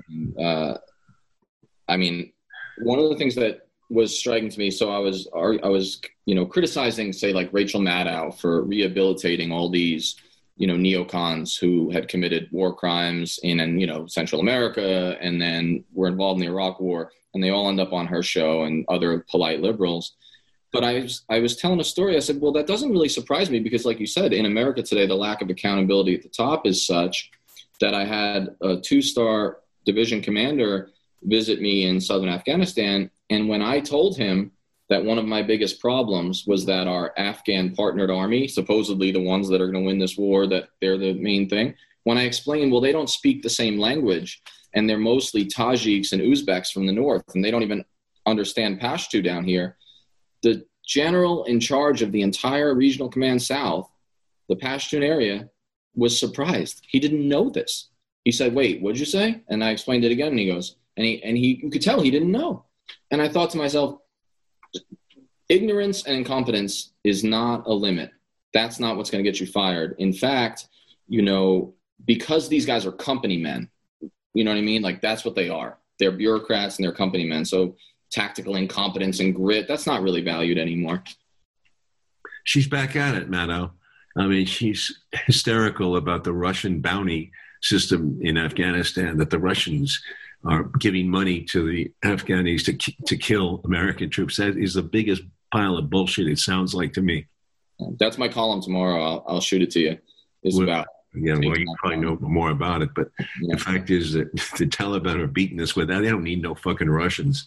One of the things that was striking to me, so I was criticizing, say, like Rachel Maddow for rehabilitating all these, neocons who had committed war crimes in Central America, and then were involved in the Iraq War, and they all end up on her show and other polite liberals. But I was telling a story. I said, well, that doesn't really surprise me because, like you said, in America today, the lack of accountability at the top is such that I had a 2-star division commander visit me in southern Afghanistan. And when I told him that one of my biggest problems was that our Afghan partnered army, supposedly the ones that are going to win this war, that they're the main thing, when I explained, well, they don't speak the same language, and they're mostly Tajiks and Uzbeks from the north, and they don't even understand Pashto down here. The general in charge of the entire regional command south, the Pashtun area, was surprised. He didn't know this. He said, wait, what'd you say? And I explained it again, and he goes, you could tell he didn't know. And I thought to myself, ignorance and incompetence is not a limit. That's not what's going to get you fired. In fact, because these guys are company men, you know what I mean? Like, that's what they are. They're bureaucrats and they're company men. So tactical incompetence and grit, that's not really valued anymore. She's back at it, Maddow. She's hysterical about the Russian bounty system in Afghanistan, that the Russians are giving money to the Afghanis to kill American troops. That is the biggest pile of bullshit, it sounds like to me. That's my column tomorrow. I'll shoot it to you. You probably know more about it, but the fact is that the Taliban are beating us with that. They don't need no fucking Russians.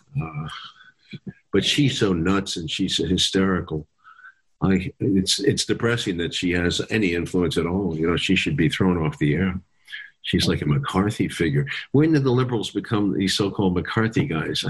But she's so nuts and she's hysterical. It's depressing that she has any influence at all. She should be thrown off the air. She's like a McCarthy figure. When did the liberals become these so-called McCarthy guys?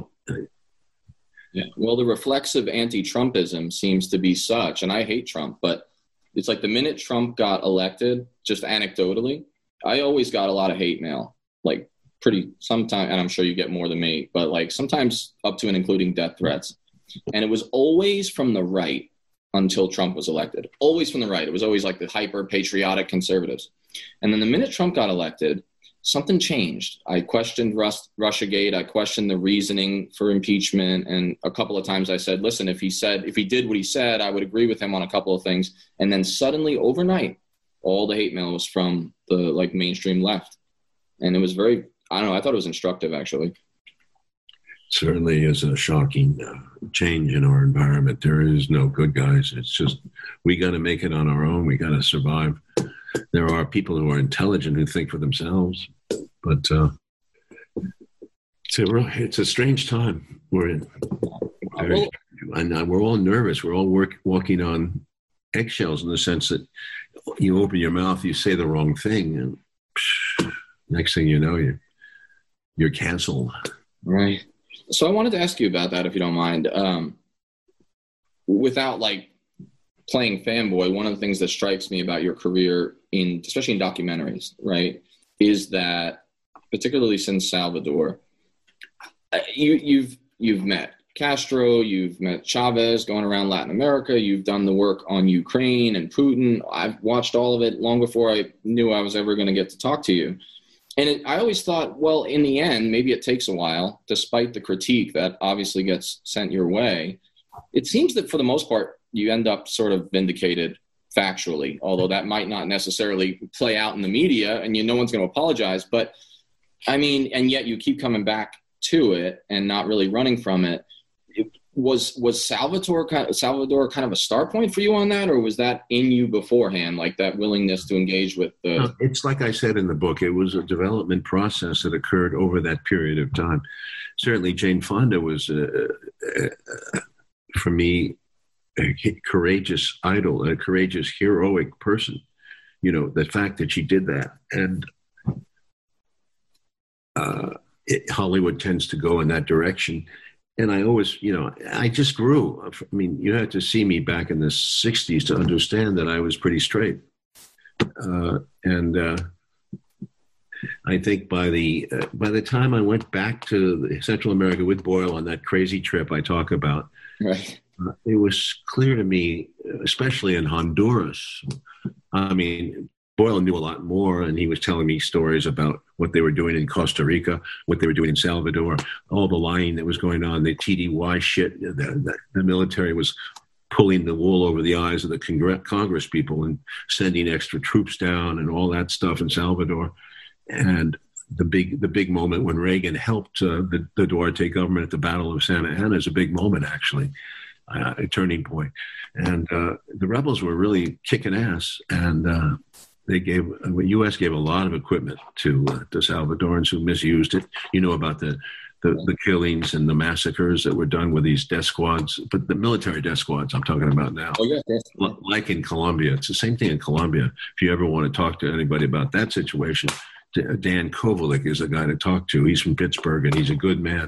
Well, the reflexive anti-Trumpism seems to be such, and I hate Trump, but it's like the minute Trump got elected, just anecdotally, I always got a lot of hate mail, like sometimes, and I'm sure you get more than me, but like sometimes up to and including death threats. And it was always from the right until Trump was elected. Always from the right. It was always like the hyper-patriotic conservatives. And then the minute Trump got elected, something changed. I questioned Russiagate. I questioned the reasoning for impeachment. And a couple of times I said, listen, if he did what he said, I would agree with him on a couple of things. And then suddenly overnight, all the hate mail was from the mainstream left. And it was I thought it was instructive, actually. Certainly is a shocking change in our environment. There is no good guys. It's just, we got to make it on our own. We got to survive. There are people who are intelligent who think for themselves, but it's a strange time we're in. And we're all nervous. We're all walking on eggshells in the sense that you open your mouth, you say the wrong thing, and next thing you know, you're canceled. Right. So I wanted to ask you about that, if you don't mind. Without playing fanboy, one of the things that strikes me about your career, especially in documentaries, right, is that particularly since Salvador, you've met Castro, you've met Chavez going around Latin America, you've done the work on Ukraine and Putin. I've watched all of it long before I knew I was ever going to get to talk to you. And I always thought, well, in the end, maybe it takes a while, despite the critique that obviously gets sent your way. It seems that for the most part, you end up sort of vindicated factually, although that might not necessarily play out in the media and no one's going to apologize. But and yet you keep coming back to it and not really running from it. was Salvador kind of a start point for you on that, or was that in you beforehand, like that willingness to engage with the? No, it's like I said in the book, it was a development process that occurred over that period of time. Certainly, Jane Fonda was, for me, a courageous idol, a courageous, heroic person. You know, the fact that she did that, and Hollywood tends to go in that direction. And I always, I just grew. I mean, you had to see me back in the 60s to understand that I was pretty straight. And I think by the time I went back to Central America with Boyle on that crazy trip I talk about, right. It was clear to me, especially in Honduras. I mean, Boyle knew a lot more, and he was telling me stories about what they were doing in Costa Rica, what they were doing in Salvador, all the lying that was going on, the TDY shit. The military was pulling the wool over the eyes of the Congress people and sending extra troops down and all that stuff in Salvador. And the big moment when Reagan helped the Duarte government at the Battle of Santa Ana is a big moment, actually, a turning point. And the rebels were really kicking ass, and the U.S. gave a lot of equipment to Salvadorans who misused it. You know about the killings and the massacres that were done with these death squads, but the military death squads I'm talking about now. Oh, yeah. Like in Colombia. It's the same thing in Colombia. If you ever want to talk to anybody about that situation, Dan Kovalik is a guy to talk to. He's from Pittsburgh, and he's a good man.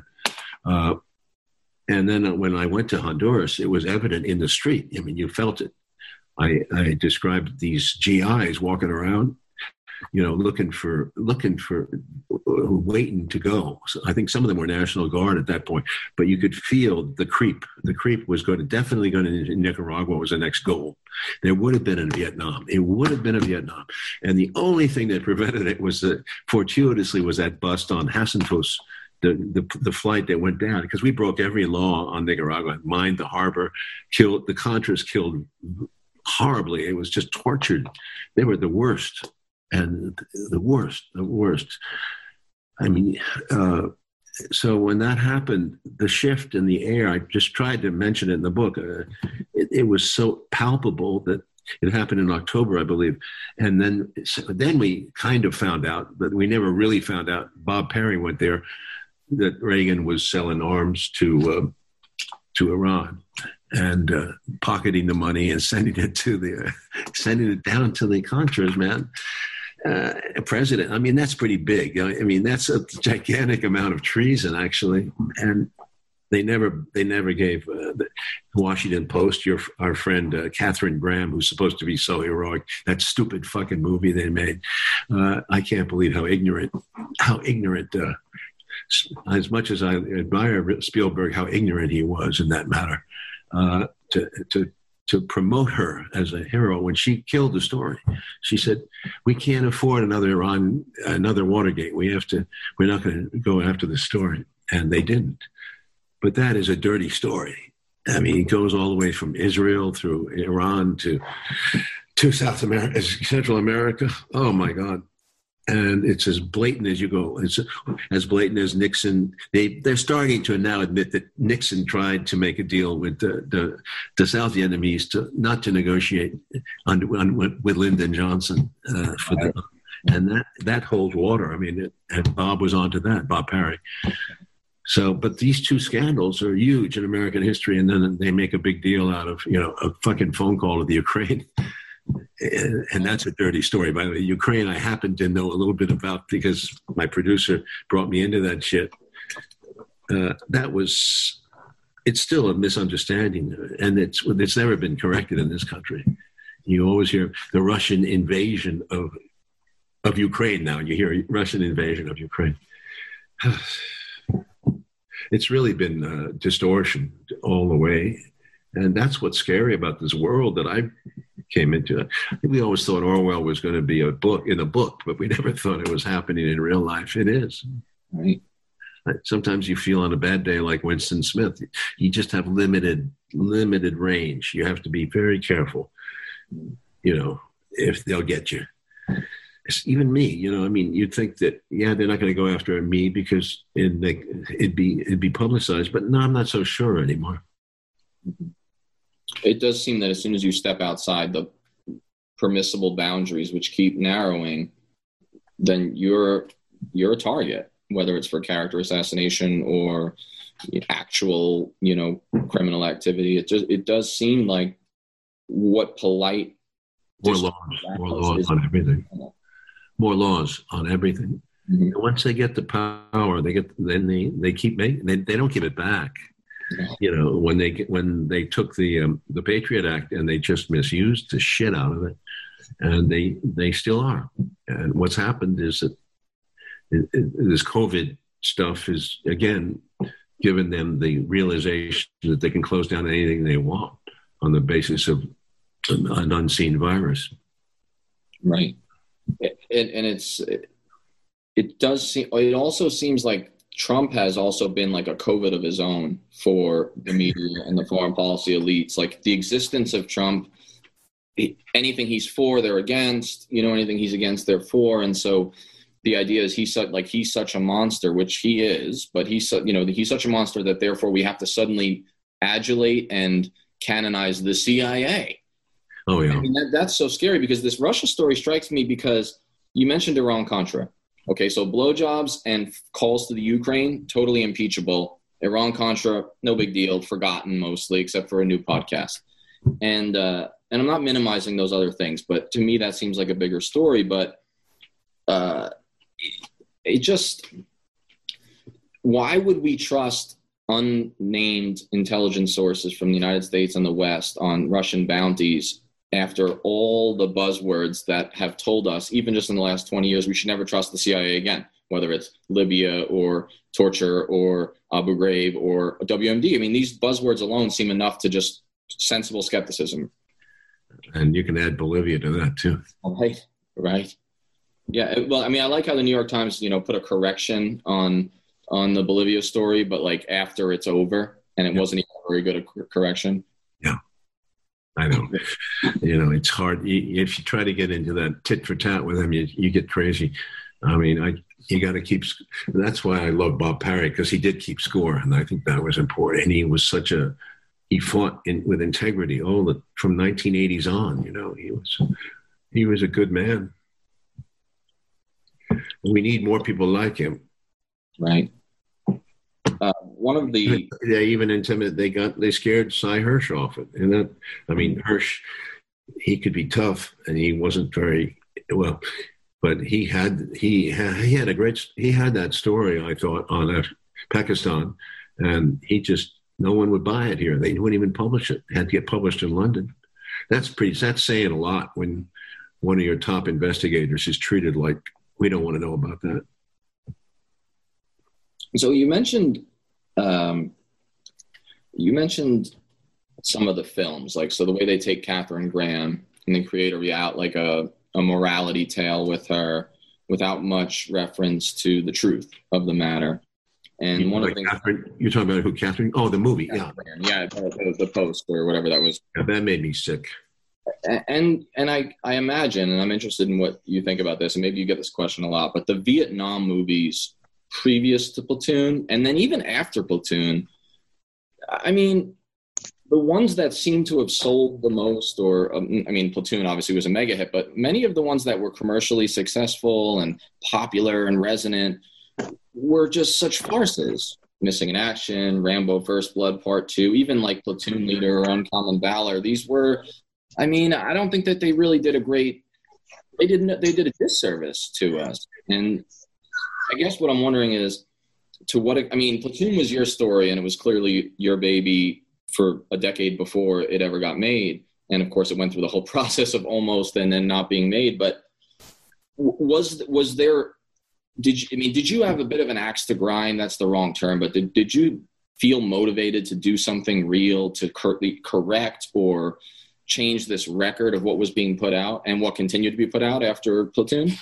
And then when I went to Honduras, it was evident in the street. I mean, you felt it. I described these GIs walking around, looking for waiting to go. So I think some of them were National Guard at that point, but you could feel the creep. The creep was definitely going to Nicaragua was the next goal. There would have been in Vietnam. It would have been in Vietnam. And the only thing that prevented it was fortuitously was that bust on Hassanfus, the flight that went down, because we broke every law on Nicaragua, mined the harbor, killed the Contras, killed horribly. It was just tortured. They were the worst, and the worst. I mean, so when that happened, the shift in the air, I just tried to mention it in the book. It was so palpable that it happened in October, I believe. And then we kind of found out, but we never really found out. Bob Perry went there, that Reagan was selling arms to Iran and pocketing the money and sending it down to the Contras, man. President. I mean, that's pretty big. I mean, that's a gigantic amount of treason, actually. And they never gave the Washington Post, our friend Katharine Graham, who's supposed to be so heroic, that stupid fucking movie they made. I can't believe how ignorant. As much as I admire Spielberg, how ignorant he was in that matter, to promote her as a hero. When she killed the story, she said, "We can't afford another Watergate. We're not going to go after the story," and they didn't. But that is a dirty story. I mean, it goes all the way from Israel through Iran to South America, Central America. Oh my God. And it's as blatant as you go. It's as blatant as Nixon. They're starting to now admit that Nixon tried to make a deal with the South Vietnamese not to negotiate with Lyndon Johnson and that holds water. I mean, and Bob was onto that, Bob Perry. So, but these two scandals are huge in American history, and then they make a big deal out of a fucking phone call to the Ukraine. And that's a dirty story. By the way, Ukraine, I happen to know a little bit about because my producer brought me into that shit. It's still a misunderstanding, and it's never been corrected in this country. You always hear the Russian invasion of Ukraine. Now you hear Russian invasion of Ukraine. It's really been distortion all the way. And that's what's scary about this world that I came into. We always thought Orwell was going to be in a book, but we never thought it was happening in real life. It is. Right. Sometimes you feel on a bad day like Winston Smith. You just have limited range. You have to be very careful, if they'll get you. Even me, I mean, you'd think that, they're not going to go after me because it'd be publicized, but no, I'm not so sure anymore. it does seem that as soon as you step outside the permissible boundaries, which keep narrowing, then you're a target, whether it's for character assassination or actual, criminal activity. It does seem like what polite more laws on everything. More laws on everything. Mm-hmm. And once they get the power, they keep making. They don't give it back. When they took the Patriot Act and they just misused the shit out of it, and they still are. And what's happened is that this COVID stuff is again given them the realization that they can close down anything they want on the basis of an unseen virus. Right. And it does seem, it also seems like Trump has also been like a COVID of his own for the media and the foreign policy elites. Like the existence of Trump, anything he's for, they're against, anything he's against, they're for. And so the idea is he's such a monster, which he is, but he's such a monster that therefore we have to suddenly adulate and canonize the CIA. Oh yeah. I mean, that's so scary because this Russia story strikes me because you mentioned Iran-Contra. Okay, so blowjobs and calls to the Ukraine, totally impeachable. Iran-Contra, no big deal, forgotten mostly, except for a new podcast. And I'm not minimizing those other things, but to me that seems like a bigger story. But why would we trust unnamed intelligence sources from the United States and the West on Russian bounties after all the buzzwords that have told us, even just in the last 20 years, we should never trust the CIA again, whether it's Libya or torture or Abu Ghraib or WMD. I mean, these buzzwords alone seem enough to just sensible skepticism. And you can add Bolivia to that too. Right. Yeah. Well, I mean, I like how the New York Times, put a correction on the Bolivia story, but like after it's over, and it wasn't even a very good a correction. Yeah. I know. It's hard. If you try to get into that tit for tat with him, you get crazy. I mean, you got to keep. That's why I love Bob Parry, because he did keep score, and I think that was important. And he was he fought with integrity from 1980s on. He was a good man. We need more people like him. Right. One of the they even intimidated. They scared Cy Hirsch off it, and that Hirsch, he could be tough, and he wasn't very well, but he had that story, I thought, on Pakistan, and no one would buy it here. They wouldn't even publish it. It had to get published in London. That's saying a lot when one of your top investigators is treated like we don't want to know about that. So you mentioned some of the films, so the way they take Katharine Graham and they create a morality tale with her without much reference to the truth of the matter. And one of the things you're talking about who Katharine? Oh, the movie, yeah, the Post or whatever that was. Yeah, that made me sick. And I imagine, and I'm interested in what you think about this, and maybe you get this question a lot, but the Vietnam movies previous to Platoon, and then even after Platoon, I mean, the ones that seem to have sold the most, Platoon obviously was a mega hit, but many of the ones that were commercially successful and popular and resonant were just such farces. Missing in Action, Rambo First Blood Part 2, even like Platoon Leader or Uncommon Valor. These were, I don't think that they really did they did a disservice to us. And I guess what I'm wondering is, Platoon was your story, and it was clearly your baby for a decade before it ever got made. And of course, it went through the whole process of almost and then not being made. But did you have a bit of an axe to grind? That's the wrong term, but did you feel motivated to do something real to correct or change this record of what was being put out and what continued to be put out after Platoon?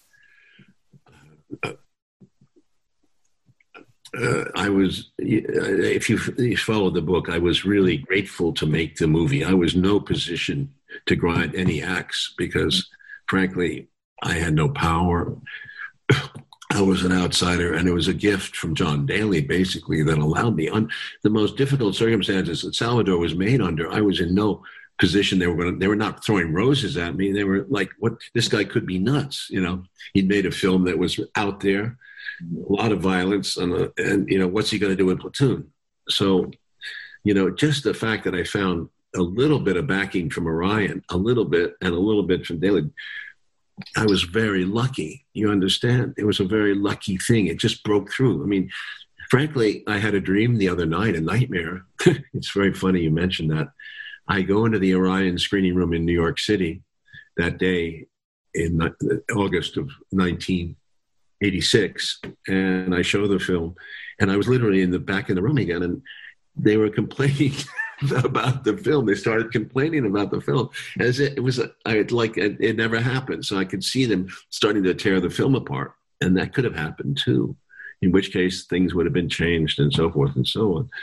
I was, if you followed the book, I was really grateful to make the movie. I was no position to grind any axe because, frankly, I had no power. I was an outsider, and it was a gift from John Daly, basically, that allowed me on the most difficult circumstances that Salvador was made under. I was in no position. They were not throwing roses at me. They were like, "What? This guy could be nuts." He'd made a film that was out there, a lot of violence, and what's he going to do in Platoon? So, just the fact that I found a little bit of backing from Orion, a little bit, and a little bit from Daly, I was very lucky. You understand? It was a very lucky thing. It just broke through. I mean, frankly, I had a dream the other night, a nightmare. It's very funny you mentioned that. I go into the Orion screening room in New York City that day in August of 1986, and I show the film, and I was literally in the back of the room again, and they were complaining about the film. They started complaining about the film as it never happened. So I could see them starting to tear the film apart, and that could have happened too, in which case things would have been changed and so forth and so on.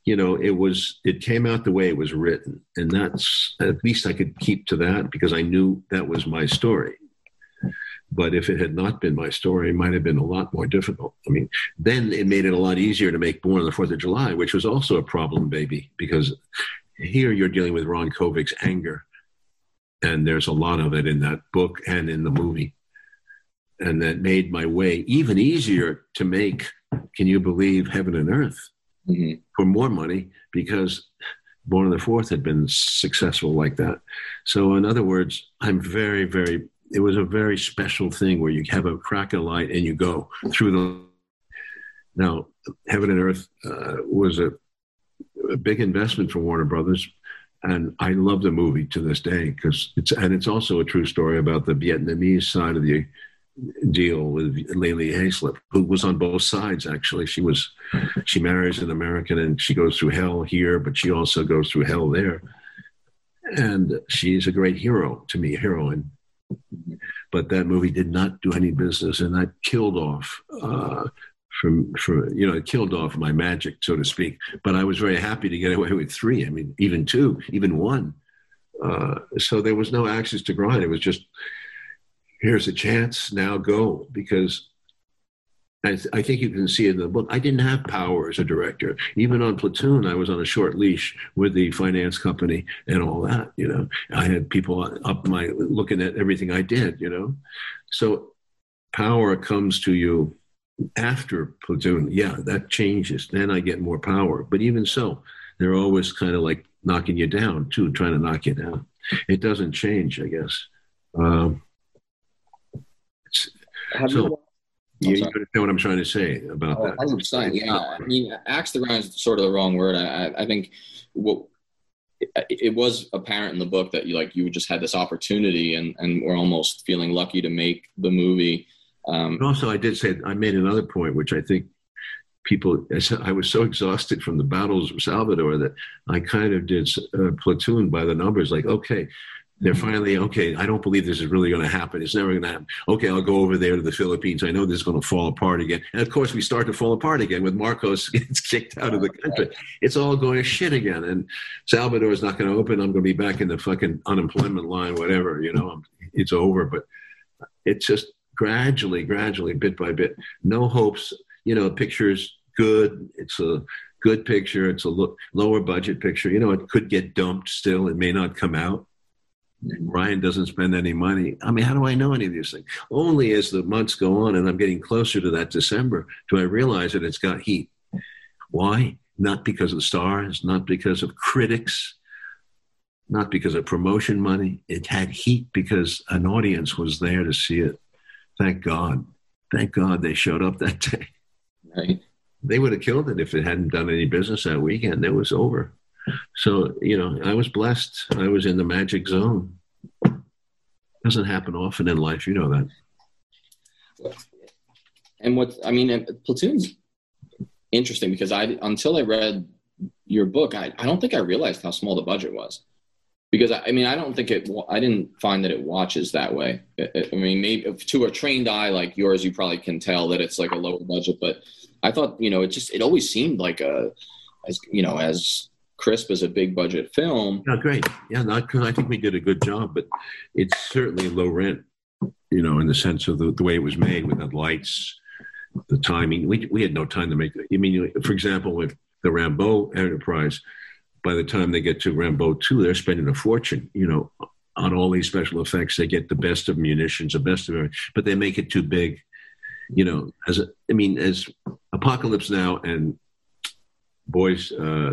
It came out the way it was written, and that's, at least I could keep to that because I knew that was my story. But if it had not been my story, it might have been a lot more difficult. I mean, then it made it a lot easier to make Born on the 4th of July, which was also a problem, baby, because here you're dealing with Ron Kovic's anger, and there's a lot of it in that book and in the movie. And that made my way even easier to make, can you believe, Heaven and Earth for more money, because Born on the 4th had been successful like that. So in other words, I'm very, very, it was a very special thing where you have a crack of light and you go through the. Now, Heaven and Earth was a big investment for Warner Brothers, and I love the movie to this day because it's also a true story about the Vietnamese side of the deal with Layli Haislip, who was on both sides. Actually, she marries an American and she goes through hell here, but she also goes through hell there, and she's a great hero to me, heroine. But that movie did not do any business, and that killed off it killed off my magic, so to speak. But I was very happy to get away with 3. I mean, even 2, even 1. So there was no axis to grind. It was just, here's a chance, now go. Because I think you can see in the book, I didn't have power as a director. Even on Platoon, I was on a short leash with the finance company and all that, I had people up looking at everything I did, So power comes to you after Platoon. Yeah, that changes. Then I get more power. But even so, they're always kind of like knocking you down too, trying to knock you down. It doesn't change, I guess. You understand what I'm trying to say about that? 100%. Yeah. I mean, axe to grind is sort of the wrong word. I think it was apparent in the book that you just had this opportunity and were almost feeling lucky to make the movie. But also, I did say, I made another point, which I think I was so exhausted from the battles of Salvador that I kind of did Platoon by the numbers, like, okay, they're finally, okay, I don't believe this is really going to happen. It's never going to happen. Okay, I'll go over there to the Philippines. I know this is going to fall apart again. And of course, we start to fall apart again with Marcos gets kicked out of the country. It's all going to shit again. And Salvador is not going to open. I'm going to be back in the fucking unemployment line, whatever, it's over. But it's just gradually, bit by bit, no hopes. Picture's good. It's a good picture. It's a lower budget picture. It could get dumped still. It may not come out. Ryan doesn't spend any money. I mean, how do I know any of these things? Only as the months go on and I'm getting closer to that December do I realize that it's got heat. Why? Not because of the stars, not because of critics, not because of promotion money. It had heat because an audience was there to see it. Thank God. Thank God they showed up that day. Right. They would have killed it if it hadn't done any business that weekend. It was over. So, I was blessed. I was in the magic zone. Doesn't happen often in life. You know that. And Platoon's interesting because until I read your book, I don't think I realized how small the budget was. Because, I didn't find that it watches that way. Maybe to a trained eye like yours, you probably can tell that it's like a lower budget. But I thought, it always seemed like as crisp as a big budget film. Yeah, great. Yeah, not because I think we did a good job, but it's certainly low rent, in the sense of the way it was made with the lights, the timing. We had no time to make it. I mean, for example, with the Rambo Enterprise, by the time they get to Rambo 2, they're spending a fortune, on all these special effects. They get the best of munitions, the best of everything, but they make it too big. As Apocalypse Now and Boys,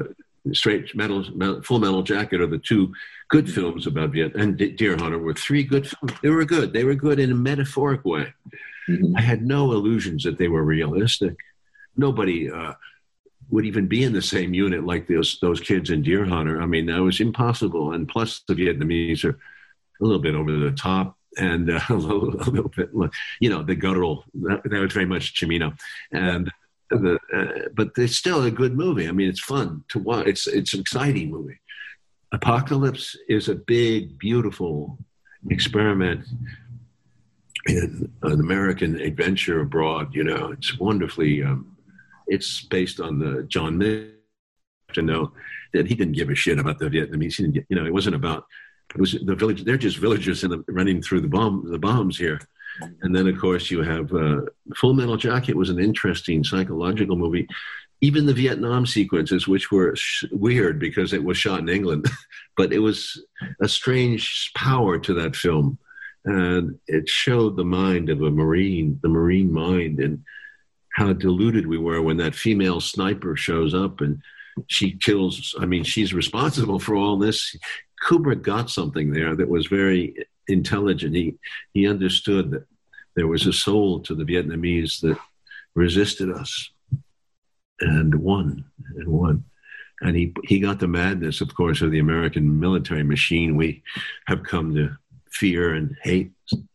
Full Metal Jacket are the two good films about Vietnam, and Deer Hunter were three good films. They were good. They were good in a metaphoric way. Mm-hmm. I had no illusions that they were realistic. Nobody would even be in the same unit like those kids in Deer Hunter. I mean, that was impossible. And plus, the Vietnamese are a little bit over the top and a little bit, the guttural. That was very much Cimino. And but it's still a good movie. I mean, it's fun to watch. It's an exciting movie. Apocalypse is a big, beautiful experiment in an American adventure abroad. It's wonderfully. It's based on the John Mill. To know that he didn't give a shit about the Vietnamese. He didn't it wasn't about. It was the village. They're just villagers running through the bombs here. And then, of course, you have Full Metal Jacket was an interesting psychological movie. Even the Vietnam sequences, which were weird because it was shot in England, but it was a strange power to that film. And it showed the mind of the Marine mind, and how deluded we were when that female sniper shows up and she kills. I mean, she's responsible for all this. Kubrick got something there that was very intelligent. He understood that there was a soul to the Vietnamese that resisted us and won. And he got the madness, of course, of the American military machine we have come to fear and hate.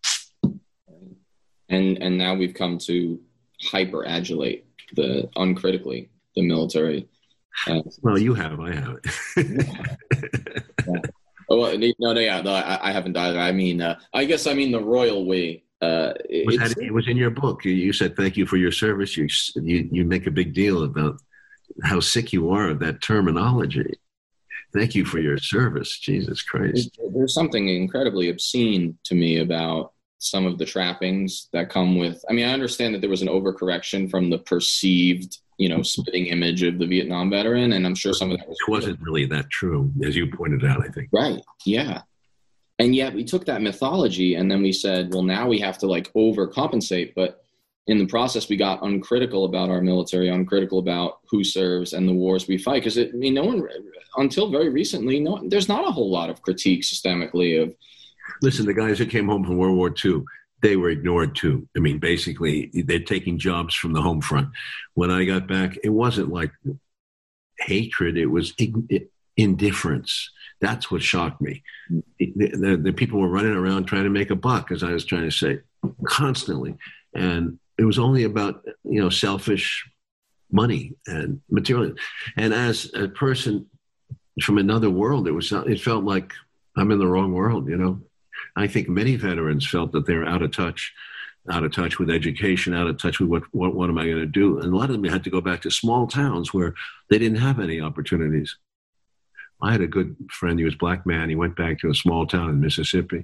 And now we've come to hyper-adulate uncritically the military. Well, you have, I haven't. Yeah. Oh, I haven't died. I mean, the royal we. It was in your book. You said, thank you for your service. You make a big deal about how sick you are of that terminology. Thank you for your service. Jesus Christ. There's something incredibly obscene to me about some of the trappings that come with. I mean, I understand that there was an overcorrection from the perceived, spitting image of the Vietnam veteran, and I'm sure some of that wasn't really that true, as you pointed out, I think. Right, yeah. And yet we took that mythology and then we said, well, now we have to overcompensate. But in the process, we got uncritical about our military, uncritical about who serves and the wars we fight. Because no one, until very recently, there's not a whole lot of critique systemically of. Listen, the guys that came home from World War II, they were ignored too. I mean, basically, they're taking jobs from the home front. When I got back, it wasn't like hatred. It was indifference. That's what shocked me. The people were running around trying to make a buck, as I was trying to say, constantly. And it was only about, selfish money and material. And as a person from another world, it felt like I'm in the wrong world, I think many veterans felt that they were out of touch with education, out of touch with what am I going to do? And a lot of them had to go back to small towns where they didn't have any opportunities. I had a good friend, he was a black man. He went back to a small town in Mississippi.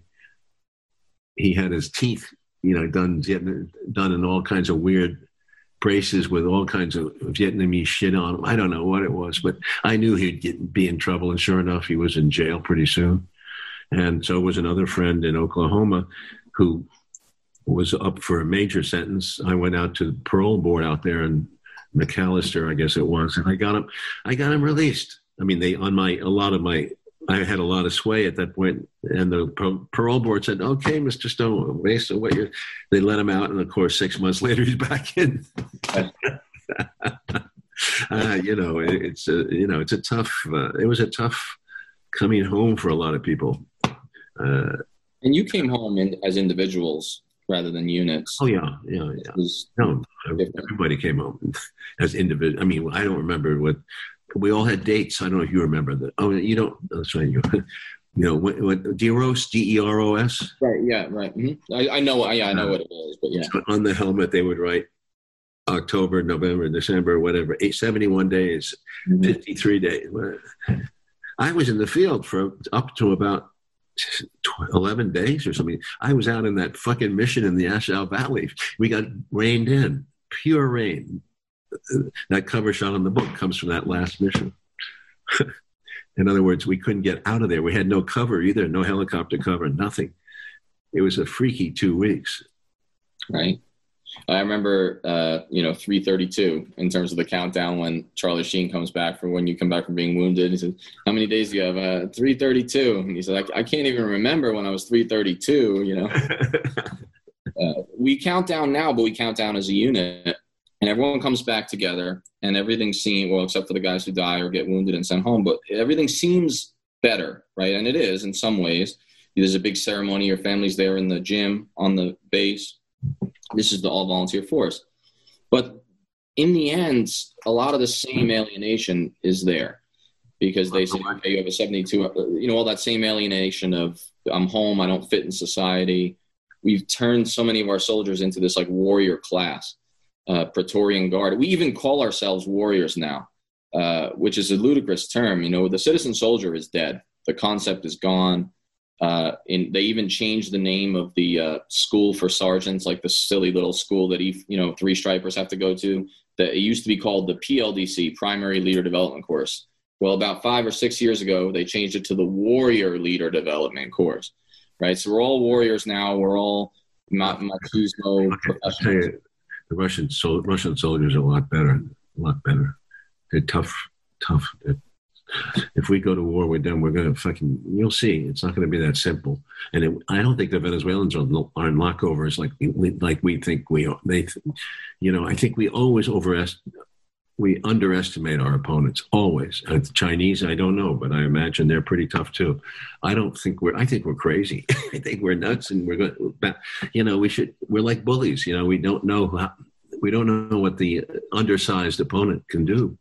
He had his teeth, done in all kinds of weird braces with all kinds of Vietnamese shit on him. I don't know what it was, but I knew he'd be in trouble. And sure enough, he was in jail pretty soon. And so was another friend in Oklahoma who was up for a major sentence. I went out to the parole board out there in McAllister, I guess it was, and I got him released. I mean, I had a lot of sway at that point, and the parole board said, "Okay, Mr. Stone, based on what they let him out." And of course, 6 months later, he's back in. It was a tough coming home for a lot of people. And you came home as individuals rather than units. Oh yeah. No, everybody came home as individuals. I mean, I don't remember what. We all had dates. I don't know if you remember that. Oh, you don't. That's right. What Deros, Deros. Right. Yeah. Right. Mm-hmm. I know. I know what it is. But yeah. On the helmet, they would write October, November, December, whatever. 71 days, 53 days. I was in the field for up to about 11 days or something. I was out in that fucking mission in the Ashow Valley. We got reined in pure rain. That cover shot on the book comes from that last mission. In other words, we couldn't get out of there. We had no cover either, no helicopter cover, nothing. It was a freaky 2 weeks. Right. I remember, 332 in terms of the countdown when Charlie Sheen comes back for when you come back from being wounded. He said, how many days do you have? 332. And he said, I can't even remember when I was 332, We count down now, but we count down as a unit. And everyone comes back together and everything seems, well, except for the guys who die or get wounded and sent home, but everything seems better, right? And it is in some ways. There's a big ceremony. Your family's there in the gym on the base. This is the all-volunteer force. But in the end, a lot of the same alienation is there because they say, okay, you have a 72, all that same alienation of I'm home, I don't fit in society. We've turned so many of our soldiers into this like warrior class, Praetorian Guard. We even call ourselves warriors now, which is a ludicrous term. The citizen soldier is dead. The concept is gone. They even changed the name of the school for sergeants, like the silly little school that three stripers have to go to. That it used to be called the PLDC, Primary Leader Development Course. Well, about 5 or 6 years ago, they changed it to the Warrior Leader Development Course. Right, so we're all warriors now. We're all machismo professionals. I'll tell you, the Russian soldiers are a lot better. They're tough. If we go to war with them, we're going to you'll see. It's not going to be that simple. And I don't think the Venezuelans are in lockovers like we think we are. I think we always underestimate our opponents, always. The Chinese, I don't know, but I imagine they're pretty tough too. I think we're crazy. I think we're nuts and we're going, we're like bullies. We don't know what the undersized opponent can do.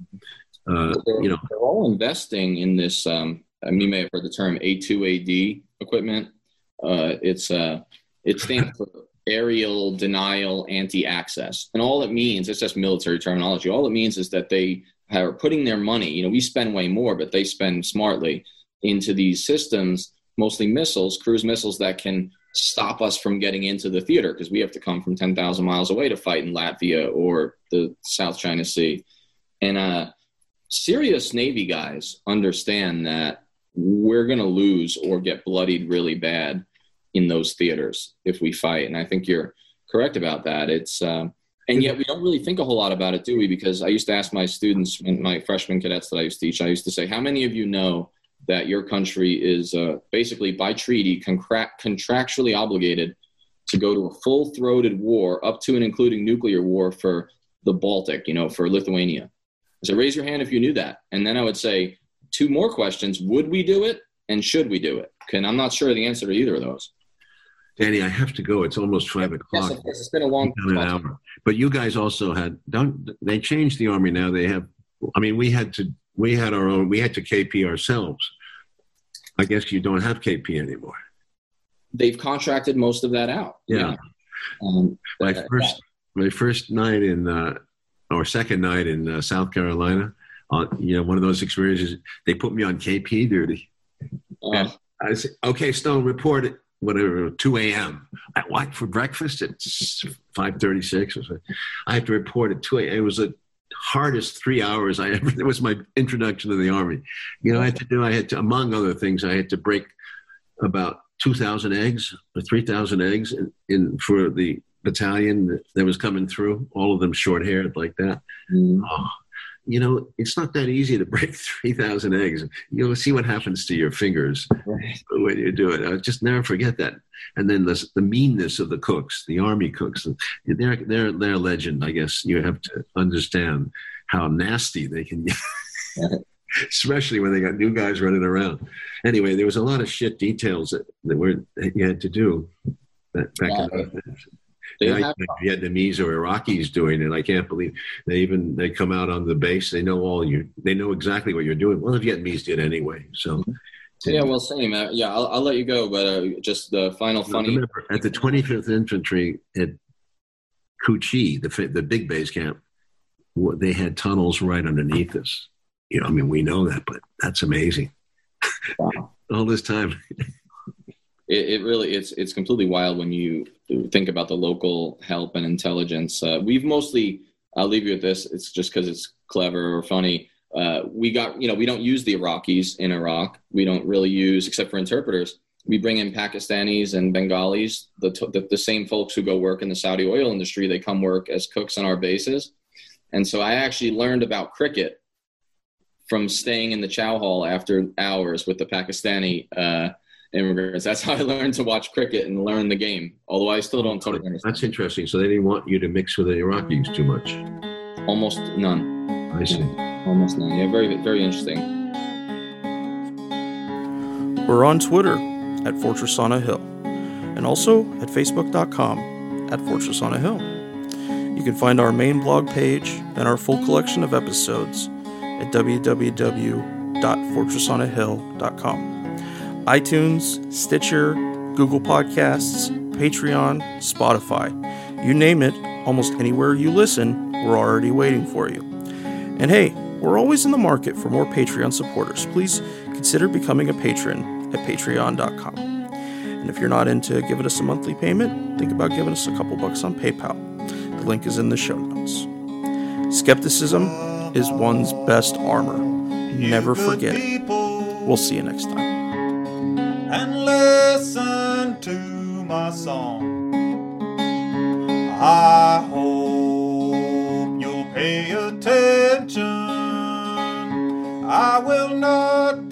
They're all investing in this. You may have heard the term A2AD equipment. It stands for aerial denial anti-access, and all it means, it's just military terminology. All it means is that they are putting their money. We spend way more, but they spend smartly into these systems, mostly missiles, cruise missiles that can stop us from getting into the theater because we have to come from 10,000 miles away to fight in Latvia or the South China Sea, and serious Navy guys understand that we're going to lose or get bloodied really bad in those theaters if we fight. And I think you're correct about that. And yet we don't really think a whole lot about it, do we? Because I used to ask my students, my freshman cadets that I used to teach, I used to say, how many of you know that your country is basically by treaty contractually obligated to go to a full-throated war up to and including nuclear war for the Baltic, for Lithuania? So raise your hand if you knew that. And then I would say 2 more questions. Would we do it? And should we do it? And I'm not sure the answer to either of those. Danny, I have to go. It's almost 5 o'clock. Yes, of course. It's been a long hour. But you guys also they changed the Army now. They have, we had to KP ourselves. I guess you don't have KP anymore. They've contracted most of that out. Yeah. My first night or second night in South Carolina, one of those experiences, they put me on KP duty. I said, okay, Stone, report it, 2 a.m. What, for breakfast? It's 5:36 or something. I have to report at 2 a.m. It was the hardest 3 hours I ever, it was my introduction to the Army. I had to, among other things, I had to break about 2,000 eggs or 3,000 eggs in for the battalion that was coming through, all of them short-haired like that. It's not that easy to break 3,000 eggs. You'll see what happens to your fingers when you do it. I'll just never forget that. And then the meanness of the cooks, the Army cooks, they're legend. I guess you have to understand how nasty they can get, especially when they got new guys running around. Anyway, there was a lot of shit details that you had to do back in the day. Vietnamese or Iraqis doing it. I can't believe they come out on the base. They know they know exactly what you're doing. Well, the Vietnamese did anyway. So yeah, well, same. I'll let you go, but just the final funny. Remember, at the 25th Infantry at Cu Chi, the big base camp, they had tunnels right underneath us. We know that, but that's amazing. Wow. All this time. it really it's completely wild when you think about the local help and intelligence. We've mostly, I'll leave you with this. It's just because it's clever or funny. We don't use the Iraqis in Iraq. We don't really use, except for interpreters. We bring in Pakistanis and Bengalis, the same folks who go work in the Saudi oil industry. They come work as cooks on our bases. And so I actually learned about cricket from staying in the chow hall after hours with the Pakistani immigrants. That's how I learned to watch cricket and learn the game, although I still don't totally understand. That's interesting. So they didn't want you to mix with the Iraqis too much? Almost none. I see. Almost none. Yeah, very, very interesting. We're on Twitter at Fortress on a Hill, and also at Facebook.com at Fortress on a Hill. You can find our main blog page and our full collection of episodes at www.fortressonahill.com. iTunes, Stitcher, Google Podcasts, Patreon, Spotify. You name it, almost anywhere you listen, we're already waiting for you. And hey, we're always in the market for more Patreon supporters. Please consider becoming a patron at patreon.com. And if you're not into giving us a monthly payment, think about giving us a couple bucks on PayPal. The link is in the show notes. Skepticism is one's best armor. Never forget it. We'll see you next time. And listen to my song. I hope you'll pay attention. I will not